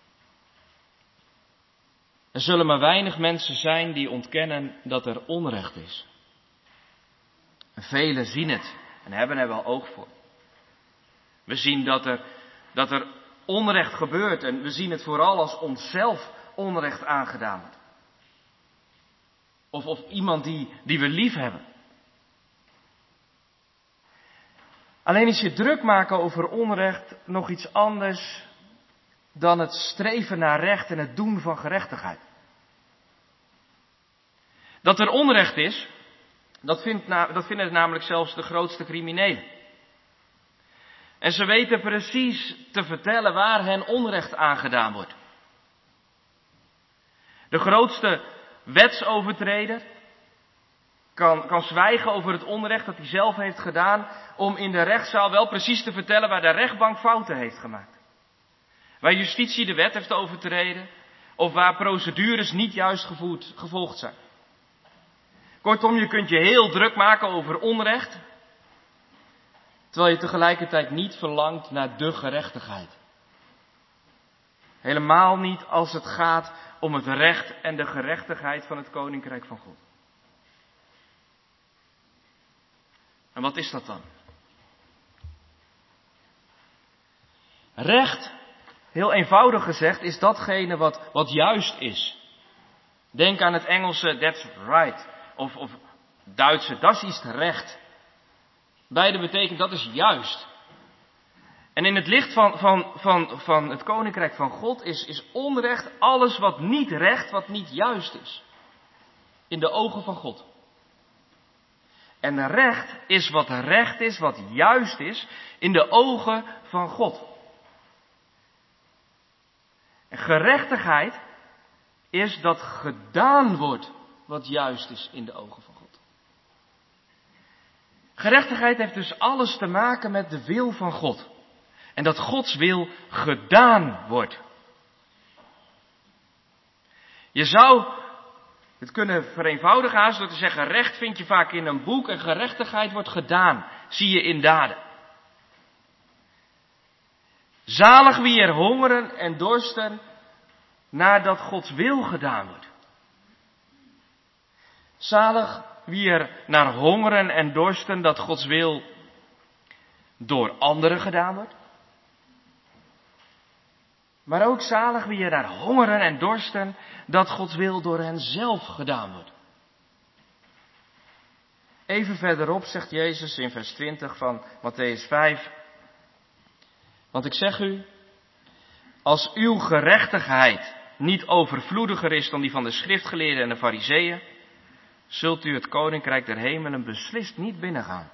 Er zullen maar weinig mensen zijn die ontkennen dat er onrecht is. En velen zien het en hebben er wel oog voor. We zien dat er onrecht gebeurt en we zien het vooral als onszelf onrecht aangedaan wordt. Of iemand die we lief hebben. Alleen is je druk maken over onrecht nog iets anders dan het streven naar recht en het doen van gerechtigheid. Dat er onrecht is, dat vinden namelijk zelfs de grootste criminelen. En ze weten precies te vertellen waar hen onrecht aangedaan wordt. De grootste wetsovertreder kan zwijgen over het onrecht dat hij zelf heeft gedaan, om in de rechtszaal wel precies te vertellen waar de rechtbank fouten heeft gemaakt. Waar justitie de wet heeft overtreden, of waar procedures niet juist gevolgd zijn. Kortom, je kunt je heel druk maken over onrecht, terwijl je tegelijkertijd niet verlangt naar de gerechtigheid. Helemaal niet als het gaat om het recht en de gerechtigheid van het Koninkrijk van God. En wat is dat dan? Recht, heel eenvoudig gezegd, is datgene wat juist is. Denk aan het Engelse that's right. Of Duitse das ist recht. Beide betekent dat is juist. En in het licht van het Koninkrijk van God is onrecht alles wat niet recht, wat niet juist is. In de ogen van God. En recht is wat juist is in de ogen van God. En gerechtigheid is dat gedaan wordt wat juist is in de ogen van God. Gerechtigheid heeft dus alles te maken met de wil van God. En dat Gods wil gedaan wordt. Je zou het kunnen vereenvoudigen haast door te zeggen, recht vind je vaak in een boek en gerechtigheid wordt gedaan, zie je in daden. Zalig wie er hongeren en dorsten nadat Gods wil gedaan wordt. Zalig wie er naar hongeren en dorsten dat Gods wil door anderen gedaan wordt. Maar ook zalig wie er naar hongeren en dorsten dat Gods wil door hen zelf gedaan wordt. Even verderop zegt Jezus in vers 20 van Mattheüs 5. Want ik zeg u, als uw gerechtigheid niet overvloediger is dan die van de schriftgeleerden en de farizeeën, zult u het koninkrijk der hemelen beslist niet binnengaan.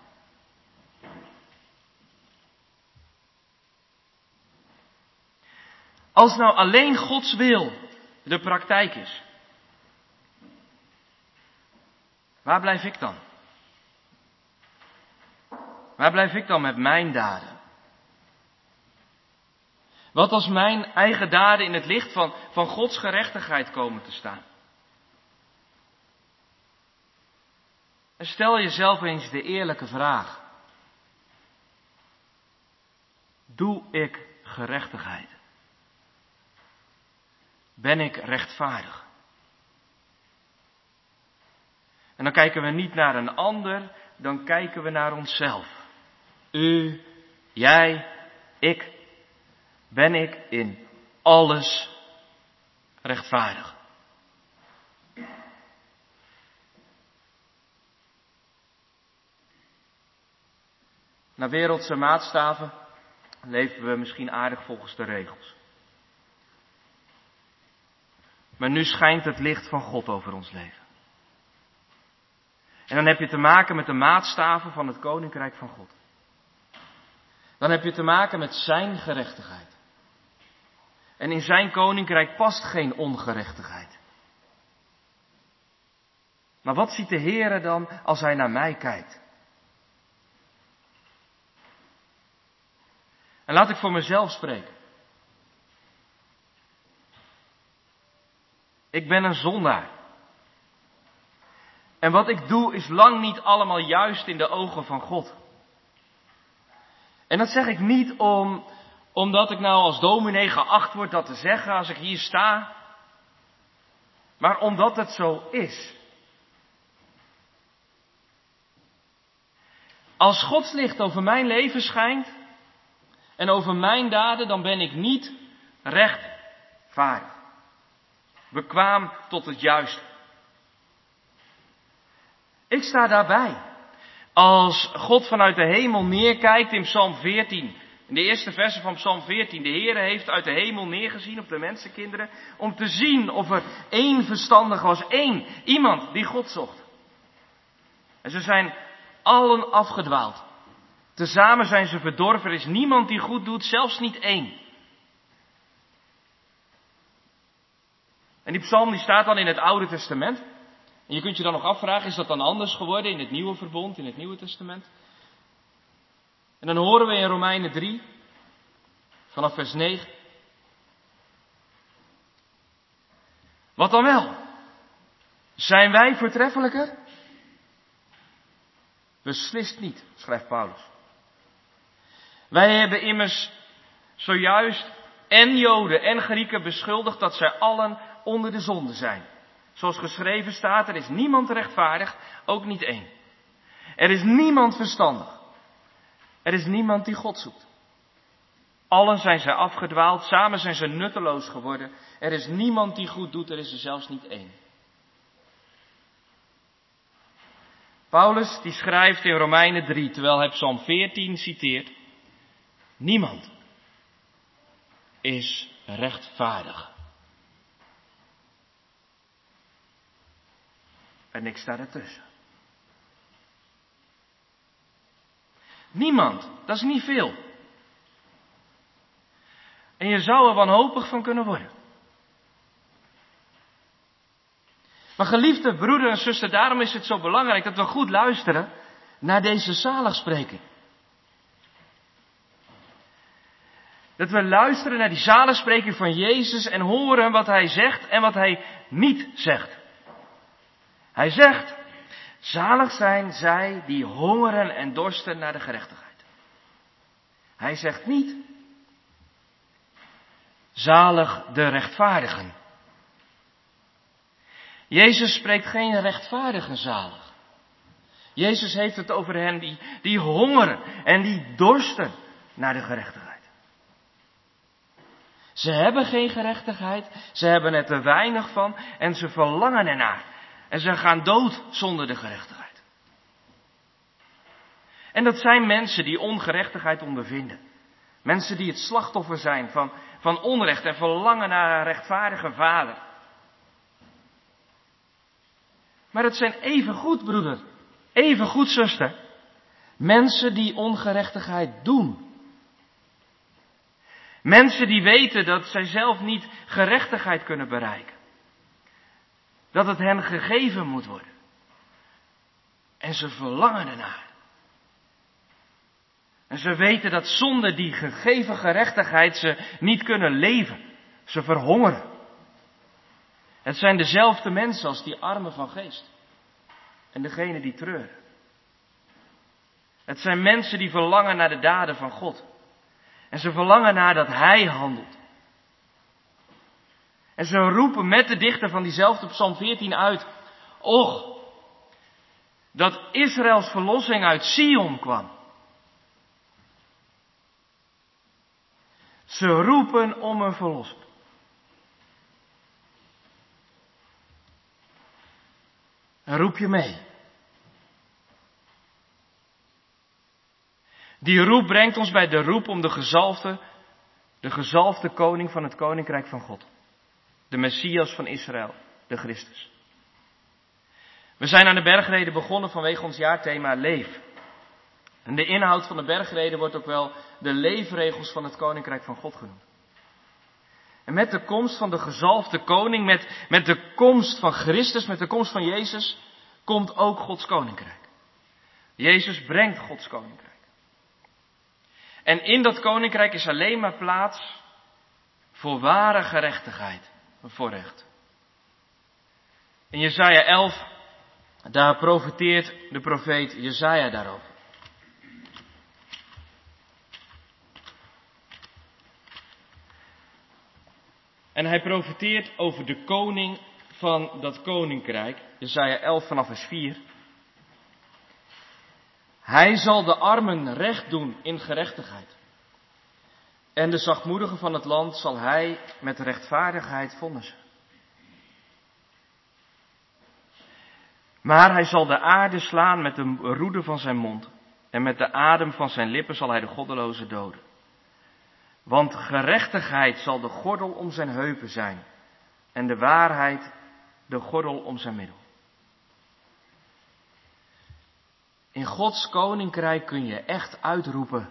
Als nou alleen Gods wil de praktijk is, waar blijf ik dan? Waar blijf ik dan met mijn daden? Wat als mijn eigen daden in het licht van Gods gerechtigheid komen te staan? En stel jezelf eens de eerlijke vraag. Doe ik gerechtigheid? Ben ik rechtvaardig? En dan kijken we niet naar een ander, dan kijken we naar onszelf. U, jij, ik. Ben ik in alles rechtvaardig? Naar wereldse maatstaven leven we misschien aardig volgens de regels. Maar nu schijnt het licht van God over ons leven. En dan heb je te maken met de maatstaven van het Koninkrijk van God. Dan heb je te maken met zijn gerechtigheid. En in zijn Koninkrijk past geen ongerechtigheid. Maar wat ziet de Heere dan als hij naar mij kijkt? En laat ik voor mezelf spreken. Ik ben een zondaar. En wat ik doe is lang niet allemaal juist in de ogen van God. En dat zeg ik niet omdat ik nou als dominee geacht word dat te zeggen als ik hier sta, maar omdat het zo is. Als Gods licht over mijn leven schijnt en over mijn daden, dan ben ik niet rechtvaardig, bekwaam tot het juiste. Ik sta daarbij. Als God vanuit de hemel neerkijkt in Psalm 14, in de eerste versen van Psalm 14, de Heere heeft uit de hemel neergezien op de mensenkinderen, om te zien of er één verstandig was, iemand die God zocht. En ze zijn allen afgedwaald. Tezamen zijn ze verdorven, er is niemand die goed doet, zelfs niet één. En die psalm die staat dan in het Oude Testament. En je kunt je dan nog afvragen, is dat dan anders geworden in het Nieuwe Verbond, in het Nieuwe Testament? En dan horen we in Romeinen 3, vanaf vers 9. Wat dan wel? Zijn wij voortreffelijker? Beslist niet, schrijft Paulus. Wij hebben immers zojuist en Joden en Grieken beschuldigd dat zij allen onder de zonde zijn. Zoals geschreven staat, er is niemand rechtvaardig, ook niet één. Er is niemand verstandig. Er is niemand die God zoekt. Allen zijn zij afgedwaald, samen zijn ze nutteloos geworden. Er is niemand die goed doet, er is er zelfs niet één. Paulus die schrijft in Romeinen 3, terwijl hij Psalm 14 citeert. Niemand is rechtvaardig. En niks staat ertussen. Niemand, dat is niet veel. En je zou er wanhopig van kunnen worden. Maar geliefde broeder en zuster, daarom is het zo belangrijk dat we goed luisteren naar deze zaligspreking. Dat we luisteren naar die zaligspreking van Jezus en horen wat hij zegt en wat hij niet zegt. Hij zegt, zalig zijn zij die hongeren en dorsten naar de gerechtigheid. Hij zegt niet, zalig de rechtvaardigen. Jezus spreekt geen rechtvaardigen zalig. Jezus heeft het over hen die hongeren en die dorsten naar de gerechtigheid. Ze hebben geen gerechtigheid, ze hebben er te weinig van en ze verlangen ernaar. En ze gaan dood zonder de gerechtigheid. En dat zijn mensen die ongerechtigheid ondervinden. Mensen die het slachtoffer zijn van onrecht en verlangen naar een rechtvaardige vader. Maar het zijn evengoed, broeder, evengoed, zuster, mensen die ongerechtigheid doen. Mensen die weten dat zij zelf niet gerechtigheid kunnen bereiken. Dat het hen gegeven moet worden. En ze verlangen ernaar. En ze weten dat zonder die gegeven gerechtigheid ze niet kunnen leven. Ze verhongeren. Het zijn dezelfde mensen als die armen van geest. En degene die treuren. Het zijn mensen die verlangen naar de daden van God. En ze verlangen naar dat Hij handelt. En ze roepen met de dichter van diezelfde Psalm 14 uit. Och, dat Israëls verlossing uit Sion kwam. Ze roepen om een verlosser. En roep je mee. Die roep brengt ons bij de roep om de gezalfde koning van het koninkrijk van God. De Messias van Israël, de Christus. We zijn aan de bergreden begonnen vanwege ons jaarthema Leef. En de inhoud van de bergreden wordt ook wel de leefregels van het koninkrijk van God genoemd. En met de komst van de gezalfde koning, met de komst van Christus, met de komst van Jezus, komt ook Gods koninkrijk. Jezus brengt Gods koninkrijk. En in dat koninkrijk is alleen maar plaats voor ware gerechtigheid, voor recht. In Jesaja 11, daar profeteert de profeet Jesaja daarover. En hij profeteert over de koning van dat koninkrijk. Jesaja 11 vanaf vers 4. Hij zal de armen recht doen in gerechtigheid. En de zachtmoedigen van het land zal hij met rechtvaardigheid vonnissen. Maar hij zal de aarde slaan met de roede van zijn mond. En met de adem van zijn lippen zal hij de goddelozen doden. Want gerechtigheid zal de gordel om zijn heupen zijn. En de waarheid de gordel om zijn middel. In Gods koninkrijk kun je echt uitroepen.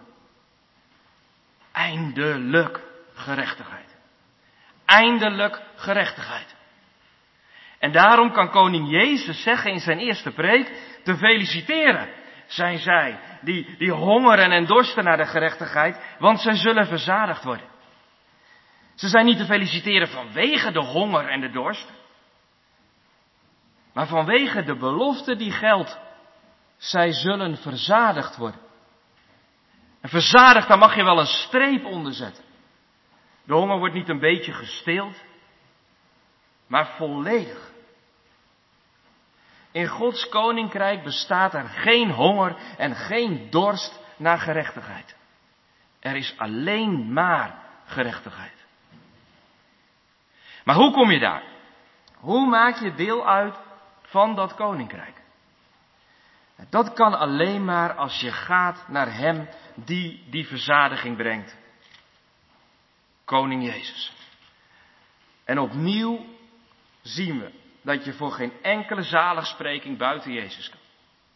Eindelijk gerechtigheid. Eindelijk gerechtigheid. En daarom kan koning Jezus zeggen in zijn eerste preek, te feliciteren zijn zij die hongeren en dorsten naar de gerechtigheid, want zij zullen verzadigd worden. Ze zijn niet te feliciteren vanwege de honger en de dorst, maar vanwege de belofte die geldt. Zij zullen verzadigd worden. En verzadigd, daar mag je wel een streep onder zetten. De honger wordt niet een beetje gestild, maar volledig. In Gods koninkrijk bestaat er geen honger en geen dorst naar gerechtigheid. Er is alleen maar gerechtigheid. Maar hoe kom je daar? Hoe maak je deel uit van dat koninkrijk? Dat kan alleen maar als je gaat naar Hem die verzadiging brengt. Koning Jezus. En opnieuw zien we dat je voor geen enkele zaligspreking buiten Jezus kan.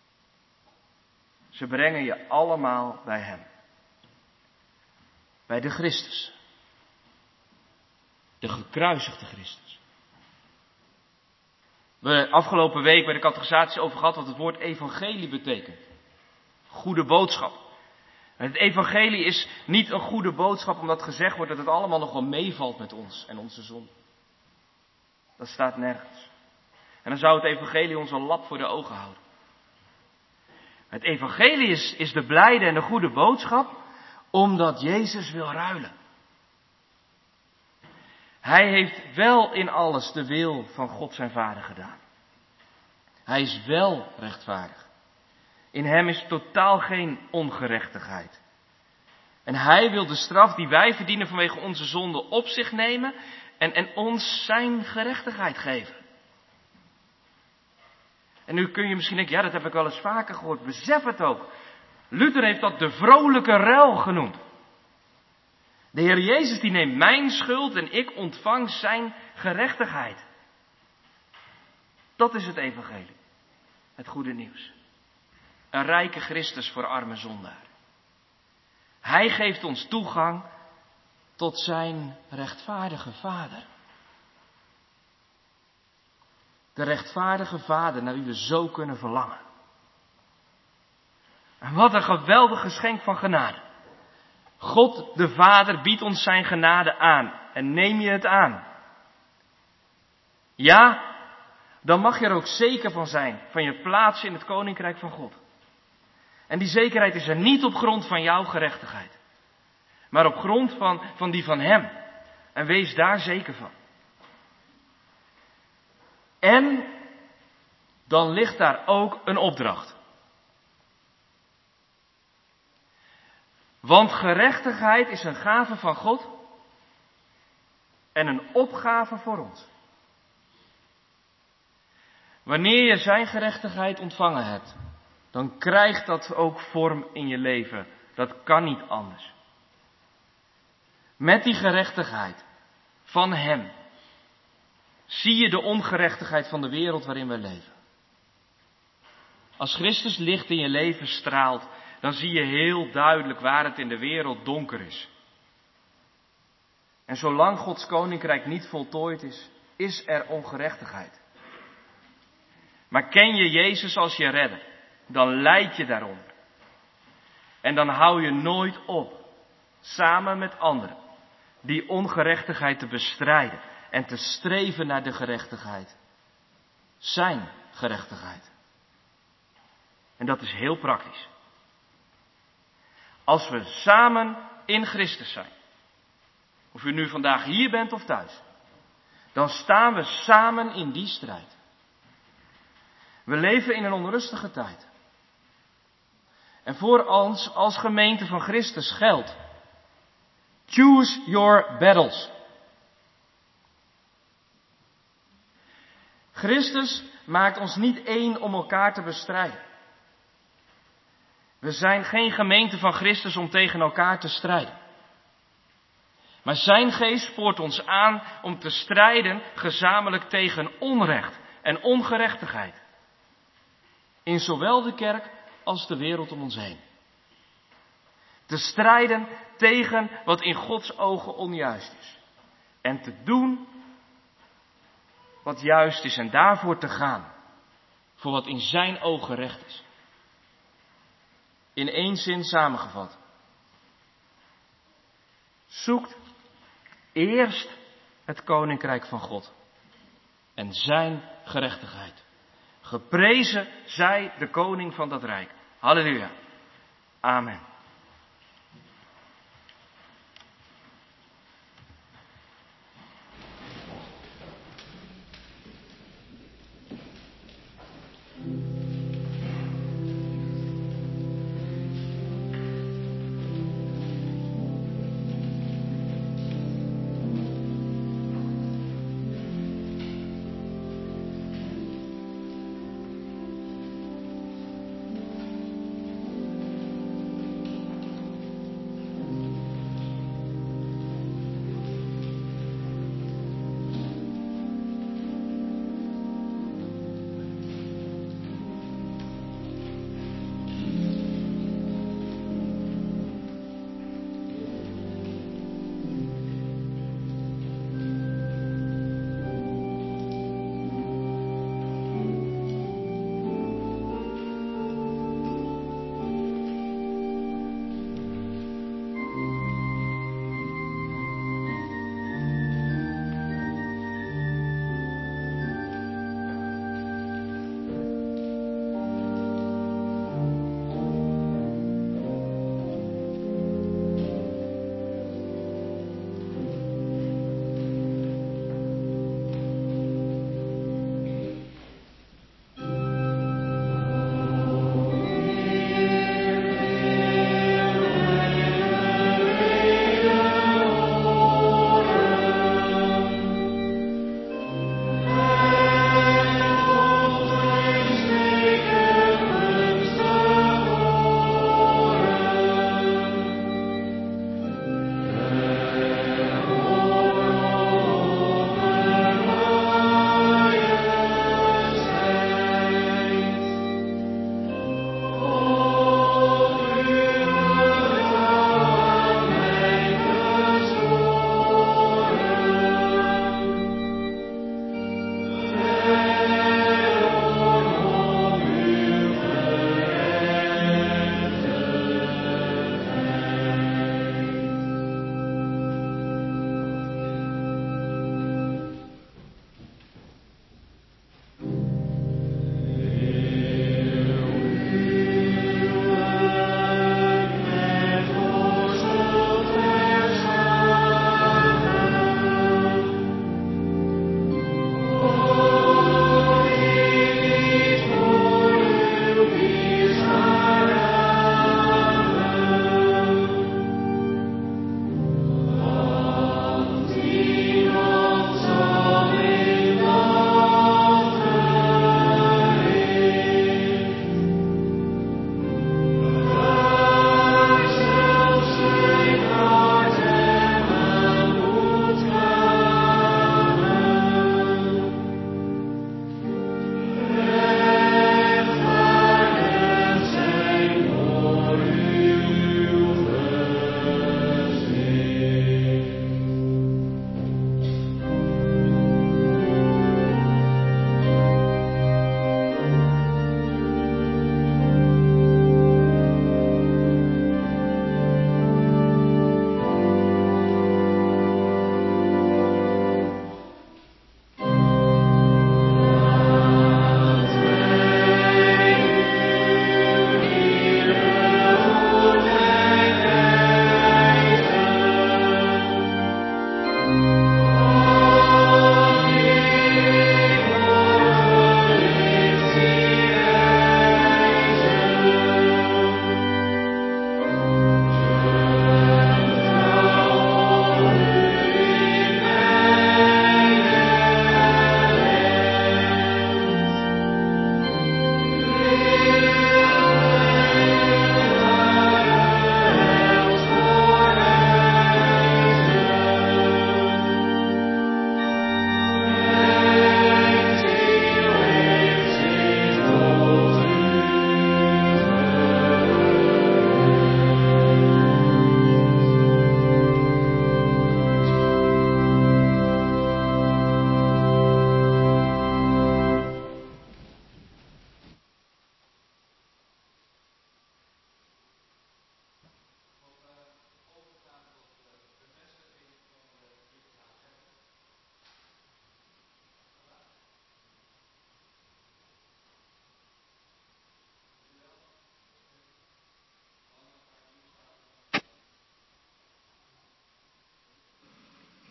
Ze brengen je allemaal bij Hem. Bij de Christus. De gekruisigde Christus. We hebben afgelopen week bij de catechisatie over gehad wat het woord evangelie betekent. Goede boodschap. En het evangelie is niet een goede boodschap omdat gezegd wordt dat het allemaal nog wel meevalt met ons en onze zonde. Dat staat nergens. En dan zou het evangelie ons een lap voor de ogen houden. Het evangelie is de blijde en de goede boodschap omdat Jezus wil ruilen. Hij heeft wel in alles de wil van God zijn Vader gedaan. Hij is wel rechtvaardig. In hem is totaal geen ongerechtigheid. En hij wil de straf die wij verdienen vanwege onze zonde op zich nemen en ons zijn gerechtigheid geven. En nu kun je misschien denken, ja, dat heb ik wel eens vaker gehoord. Besef het ook. Luther heeft dat de vrolijke ruil genoemd. De Heer Jezus die neemt mijn schuld en ik ontvang zijn gerechtigheid. Dat is het evangelie. Het goede nieuws. Een rijke Christus voor arme zondaar. Hij geeft ons toegang tot zijn rechtvaardige Vader. De rechtvaardige Vader naar wie we zo kunnen verlangen. En wat een geweldig geschenk van genade. God de Vader biedt ons zijn genade aan. En neem je het aan? Ja, dan mag je er ook zeker van zijn. Van je plaats in het koninkrijk van God. En die zekerheid is er niet op grond van jouw gerechtigheid. Maar op grond van die van Hem. En wees daar zeker van. En dan ligt daar ook een opdracht. Want gerechtigheid is een gave van God en een opgave voor ons. Wanneer je zijn gerechtigheid ontvangen hebt, dan krijgt dat ook vorm in je leven. Dat kan niet anders. Met die gerechtigheid van Hem zie je de ongerechtigheid van de wereld waarin we leven. Als Christus licht in je leven straalt, dan zie je heel duidelijk waar het in de wereld donker is. En zolang Gods koninkrijk niet voltooid is, is er ongerechtigheid. Maar ken je Jezus als je redder, dan lijd je daaronder. En dan hou je nooit op, samen met anderen, die ongerechtigheid te bestrijden en te streven naar de gerechtigheid. Zijn gerechtigheid. En dat is heel praktisch. Als we samen in Christus zijn. Of u nu vandaag hier bent of thuis. dan staan we samen in die strijd. We leven in een onrustige tijd. En voor ons als gemeente van Christus geldt: choose your battles. Christus maakt ons niet één om elkaar te bestrijden. We zijn geen gemeente van Christus om tegen elkaar te strijden. Maar zijn geest spoort ons aan om te strijden gezamenlijk tegen onrecht en ongerechtigheid. In zowel de kerk als de wereld om ons heen. Te strijden tegen wat in Gods ogen onjuist is. En te doen wat juist is en daarvoor te gaan. Voor wat in zijn ogen recht is. In één zin samengevat. Zoekt eerst het koninkrijk van God. En zijn gerechtigheid. Geprezen zij de koning van dat rijk. Halleluja. Amen.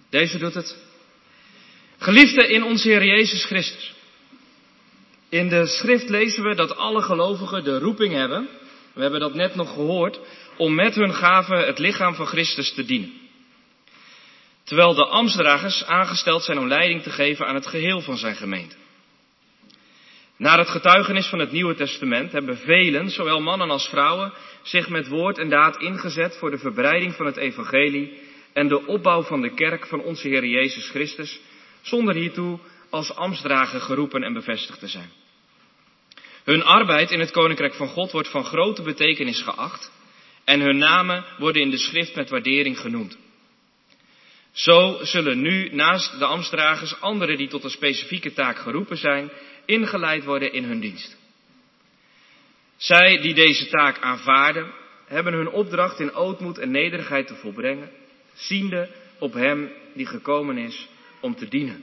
Deze doet het. Geliefden in onze Heer Jezus Christus. In de schrift lezen we dat alle gelovigen de roeping hebben, we hebben dat net nog gehoord, om met hun gaven het lichaam van Christus te dienen. Terwijl de ambtsdragers aangesteld zijn om leiding te geven aan het geheel van zijn gemeente. Naar het getuigenis van het Nieuwe Testament hebben velen, zowel mannen als vrouwen, zich met woord en daad ingezet voor de verbreiding van het evangelie en de opbouw van de kerk van onze Heer Jezus Christus, zonder hiertoe als ambtsdrager geroepen en bevestigd te zijn. Hun arbeid in het Koninkrijk van God wordt van grote betekenis geacht en hun namen worden in de schrift met waardering genoemd. Zo zullen nu naast de ambtsdragers anderen die tot een specifieke taak geroepen zijn, ingeleid worden in hun dienst. Zij die deze taak aanvaarden, hebben hun opdracht in ootmoed en nederigheid te volbrengen, ziende op hem die gekomen is om te dienen.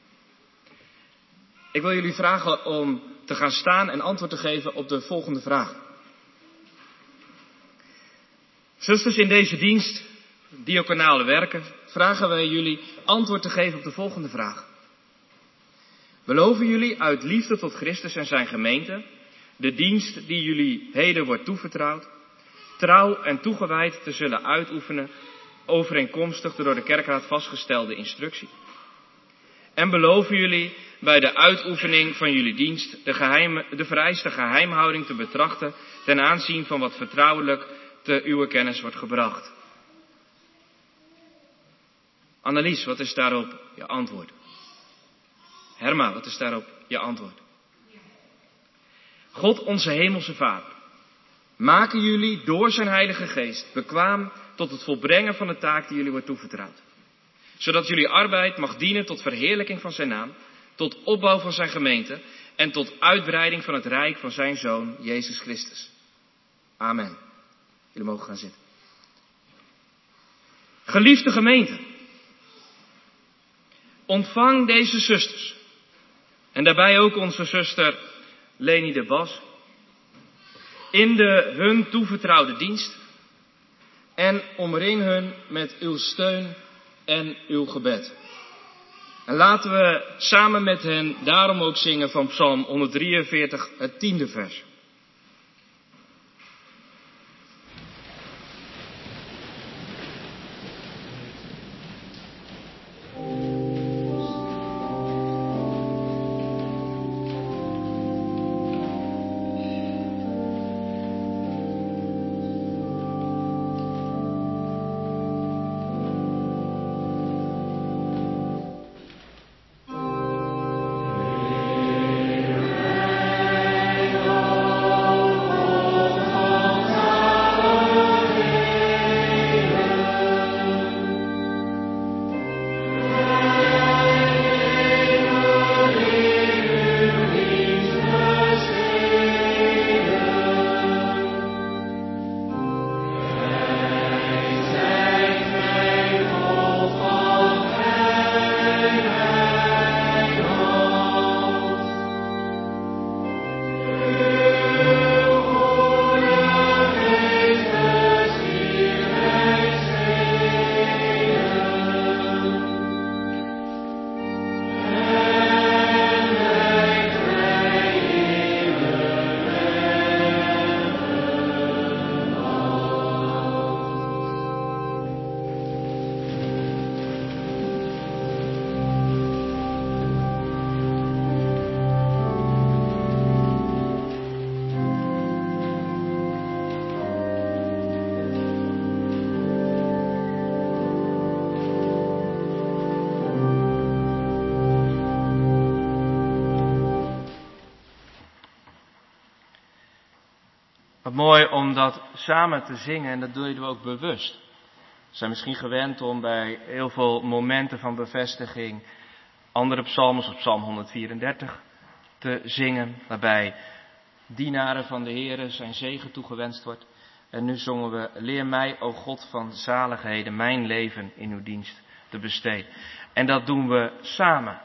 Ik wil jullie vragen om te gaan staan en antwoord te geven op de volgende vraag. Zusters, in deze dienst, diaconale werken, vragen wij jullie antwoord te geven op de volgende vraag. Beloven jullie uit liefde tot Christus en zijn gemeente de dienst die jullie heden wordt toevertrouwd, trouw en toegewijd te zullen uitoefenen, overeenkomstig de door de kerkraad vastgestelde instructie? En beloven jullie bij de uitoefening van jullie dienst de vereiste geheimhouding te betrachten ten aanzien van wat vertrouwelijk te uw kennis wordt gebracht? Annelies, wat is daarop je antwoord? Herma, wat is daarop je antwoord? God, onze hemelse Vader, maken jullie door zijn Heilige Geest bekwaam tot het volbrengen van de taak die jullie wordt toevertrouwd. Zodat jullie arbeid mag dienen tot verheerlijking van zijn naam, tot opbouw van zijn gemeente en tot uitbreiding van het rijk van zijn Zoon, Jezus Christus. Amen. Jullie mogen gaan zitten. Geliefde gemeente, ontvang deze zusters. En daarbij ook onze zuster Leni de Bas. In de hun toevertrouwde dienst. En omring hun met uw steun en uw gebed. En laten we samen met hen daarom ook zingen van Psalm 143, het 10e vers. Wat mooi om dat samen te zingen en dat doen we ook bewust. We zijn misschien gewend om bij heel veel momenten van bevestiging andere psalmen, op psalm 134, te zingen. Waarbij dienaren van de Heere zijn zegen toegewenst wordt. En nu zongen we, leer mij, o God van zaligheden, mijn leven in uw dienst te besteden. En dat doen we samen.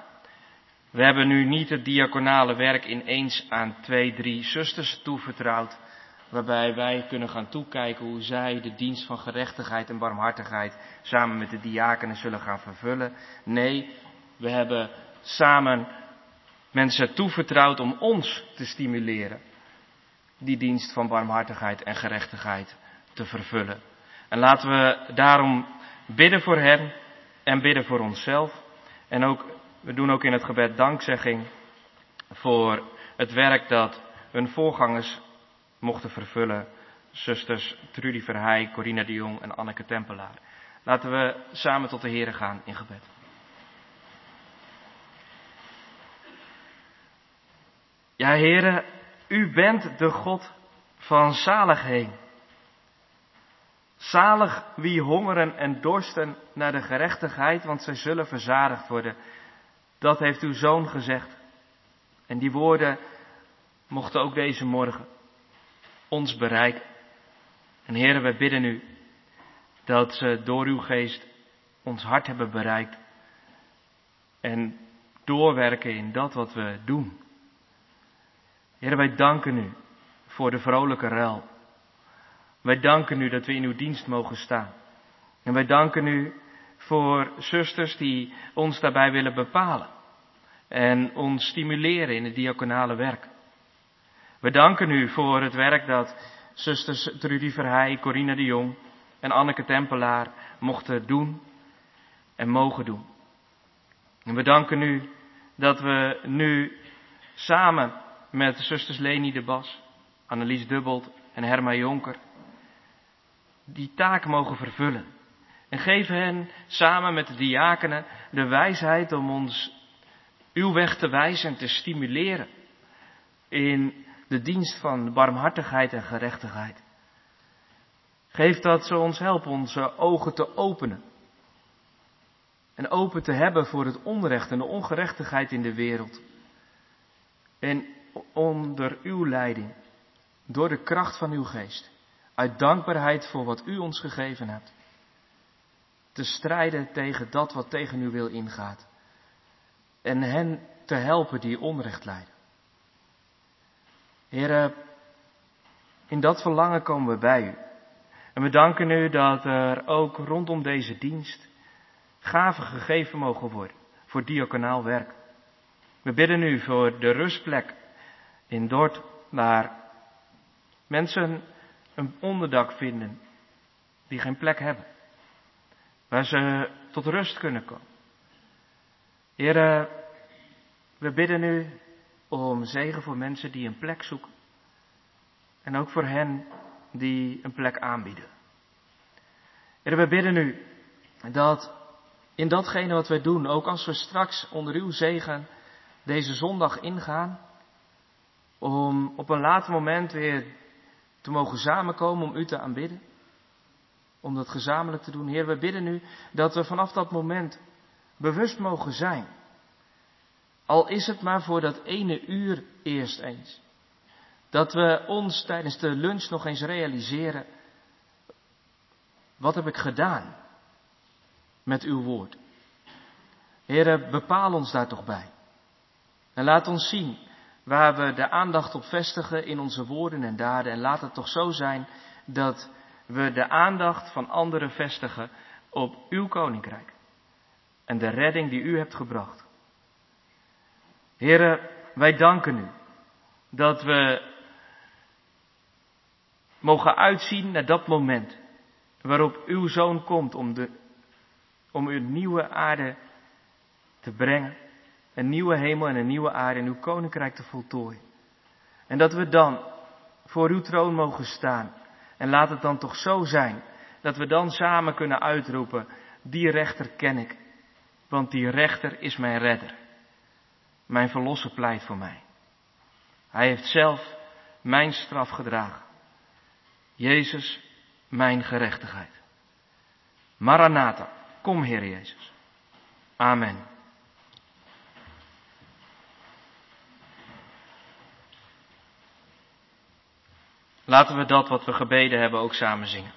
We hebben nu niet het diaconale werk ineens aan 2, 3 zusters toevertrouwd. waarbij wij kunnen gaan toekijken hoe zij de dienst van gerechtigheid en barmhartigheid samen met de diakenen zullen gaan vervullen. Nee, we hebben samen mensen toevertrouwd om ons te stimuleren die dienst van barmhartigheid en gerechtigheid te vervullen. En laten we daarom bidden voor hen en bidden voor onszelf. En ook, we doen ook in het gebed dankzegging voor het werk dat hun voorgangers mochten vervullen. Zusters Trudy Verheij, Corina de Jong en Anneke Tempelaar. Laten we samen tot de Here gaan in gebed. Ja, Heere, u bent de God van zaligheid. Zalig wie hongeren en dorsten naar de gerechtigheid, want zij zullen verzadigd worden. Dat heeft uw Zoon gezegd. En die woorden mochten ook deze morgen ons bereiken. En Heere, wij bidden u dat ze door uw geest ons hart hebben bereikt. En doorwerken in dat wat we doen. Heere, wij danken u voor de vrolijke ruil. Wij danken u dat we in uw dienst mogen staan. En wij danken u voor zusters die ons daarbij willen bepalen. En ons stimuleren in het diaconale werk. We danken u voor het werk dat zusters Trudy Verheij, Corina de Jong en Anneke Tempelaar mochten doen en mogen doen. En we danken u dat we nu samen met zusters Leni de Bas, Annelies Dubbelt en Herma Jonker die taak mogen vervullen. En geven hen samen met de diakenen de wijsheid om ons uw weg te wijzen en te stimuleren in de dienst van barmhartigheid en gerechtigheid. Geef dat ze ons helpen onze ogen te openen. En open te hebben voor het onrecht en de ongerechtigheid in de wereld. En onder uw leiding, door de kracht van uw geest, uit dankbaarheid voor wat u ons gegeven hebt, te strijden tegen dat wat tegen uw wil ingaat. En hen te helpen die onrecht lijden. Heere, in dat verlangen komen we bij u. En we danken u dat er ook rondom deze dienst gaven gegeven mogen worden voor diaconaal werk. We bidden u voor de rustplek in Dort, waar mensen een onderdak vinden die geen plek hebben. Waar ze tot rust kunnen komen. Heere, we bidden u om zegen voor mensen die een plek zoeken. En ook voor hen die een plek aanbieden. Heere, we bidden u dat in datgene wat wij doen, ook als we straks onder uw zegen deze zondag ingaan, om op een later moment weer te mogen samenkomen om u te aanbidden. Om dat gezamenlijk te doen. Heer, we bidden u dat we vanaf dat moment bewust mogen zijn. Al is het maar voor dat ene uur eerst eens. Dat we ons tijdens de lunch nog eens realiseren. Wat heb ik gedaan met uw woord? Heer, bepaal ons daar toch bij. En laat ons zien waar we de aandacht op vestigen in onze woorden en daden. En laat het toch zo zijn dat we de aandacht van anderen vestigen op uw koninkrijk. En de redding die u hebt gebracht. Heere, wij danken u dat we mogen uitzien naar dat moment waarop uw Zoon komt om een nieuwe aarde te brengen. Een nieuwe hemel en een nieuwe aarde in uw koninkrijk te voltooien. En dat we dan voor uw troon mogen staan. En laat het dan toch zo zijn dat we dan samen kunnen uitroepen, die rechter ken ik. Want die rechter is mijn redder. Mijn verlosser pleit voor mij. Hij heeft zelf mijn straf gedragen. Jezus, mijn gerechtigheid. Maranatha, kom Heer Jezus. Amen. Laten we dat wat we gebeden hebben ook samen zingen.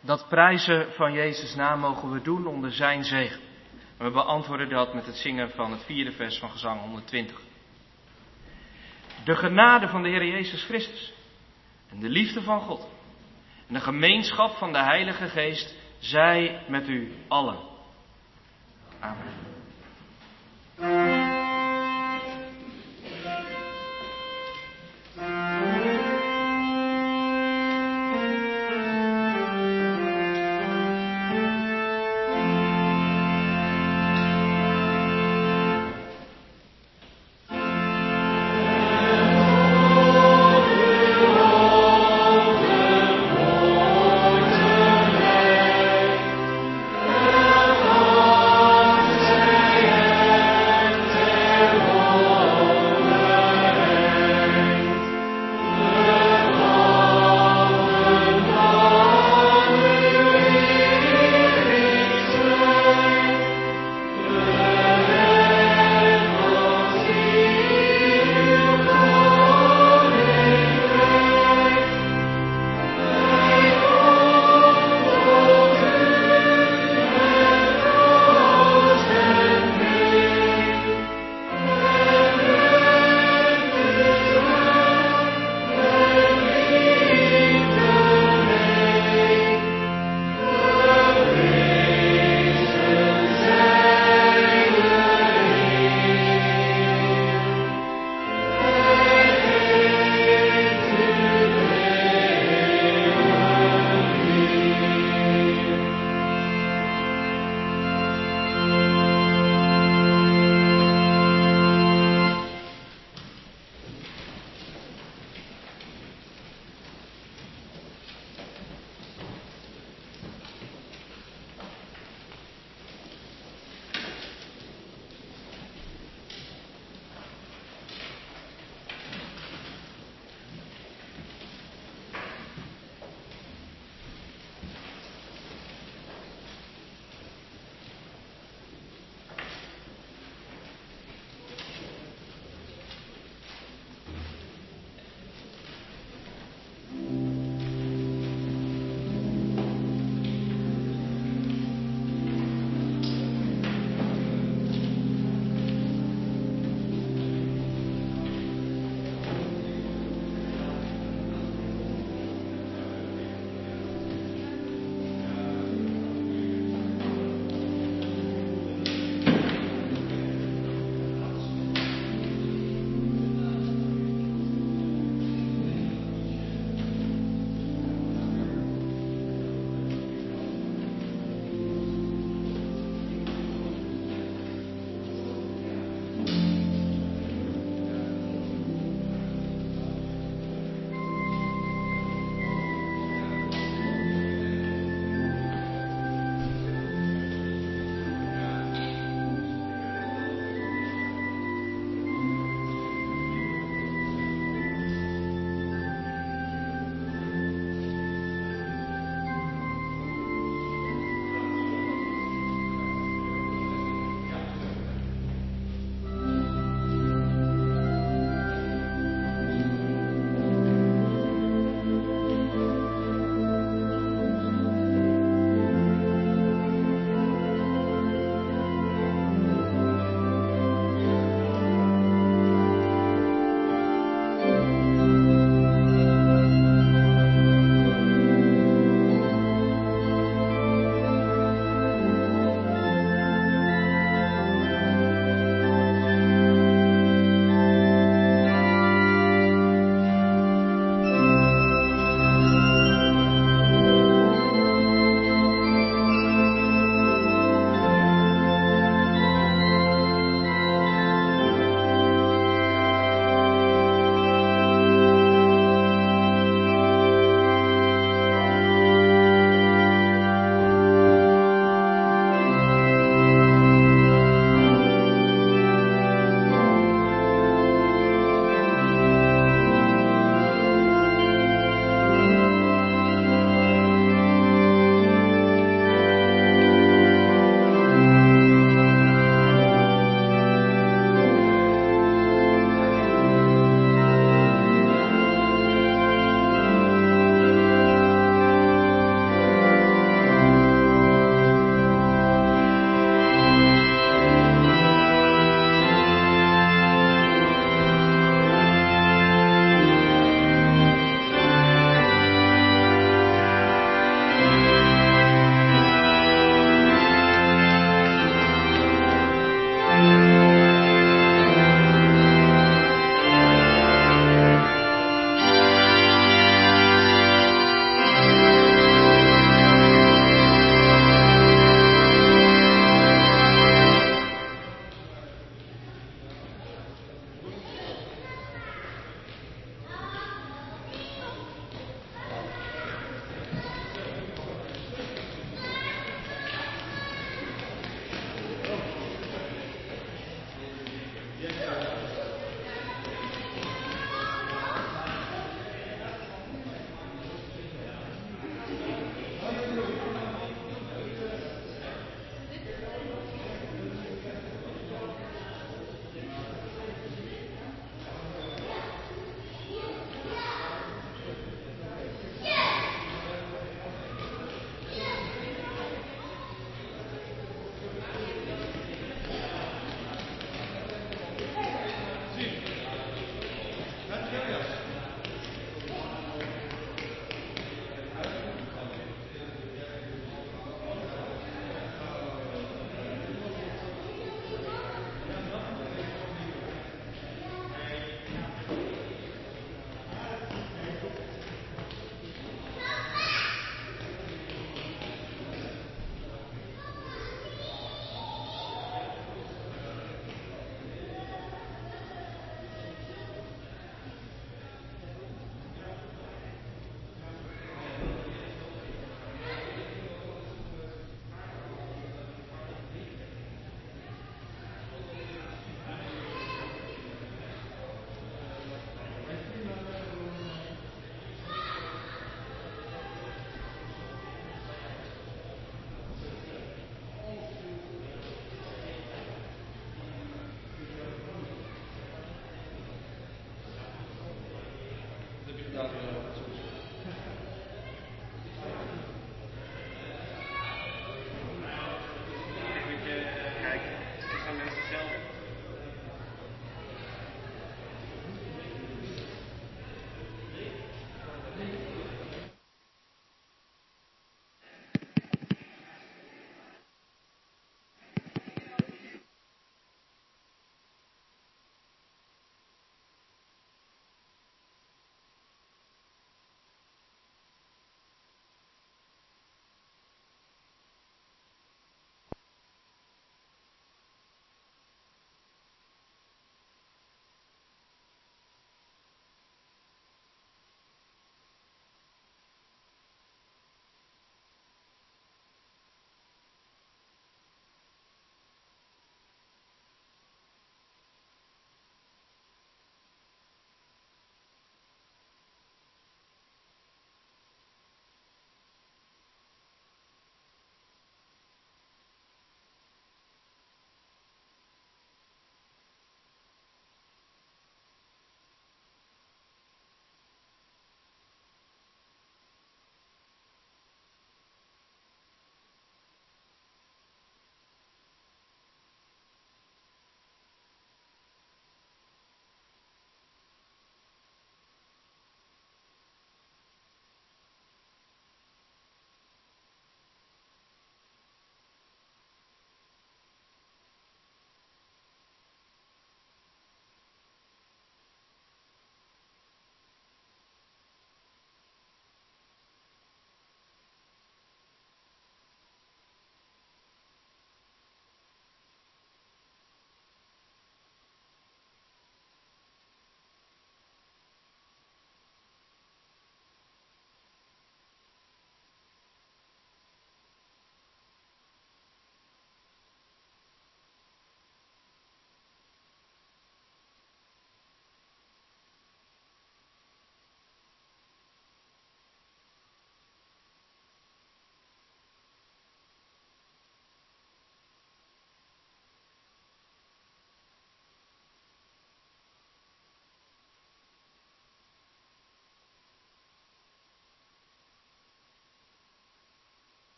Dat prijzen van Jezus' naam mogen we doen onder zijn zegen. En we beantwoorden dat met het zingen van het 4e vers van Gezang 120. De genade van de Heer Jezus Christus en de liefde van God en de gemeenschap van de Heilige Geest zij met u allen. Amen. dat we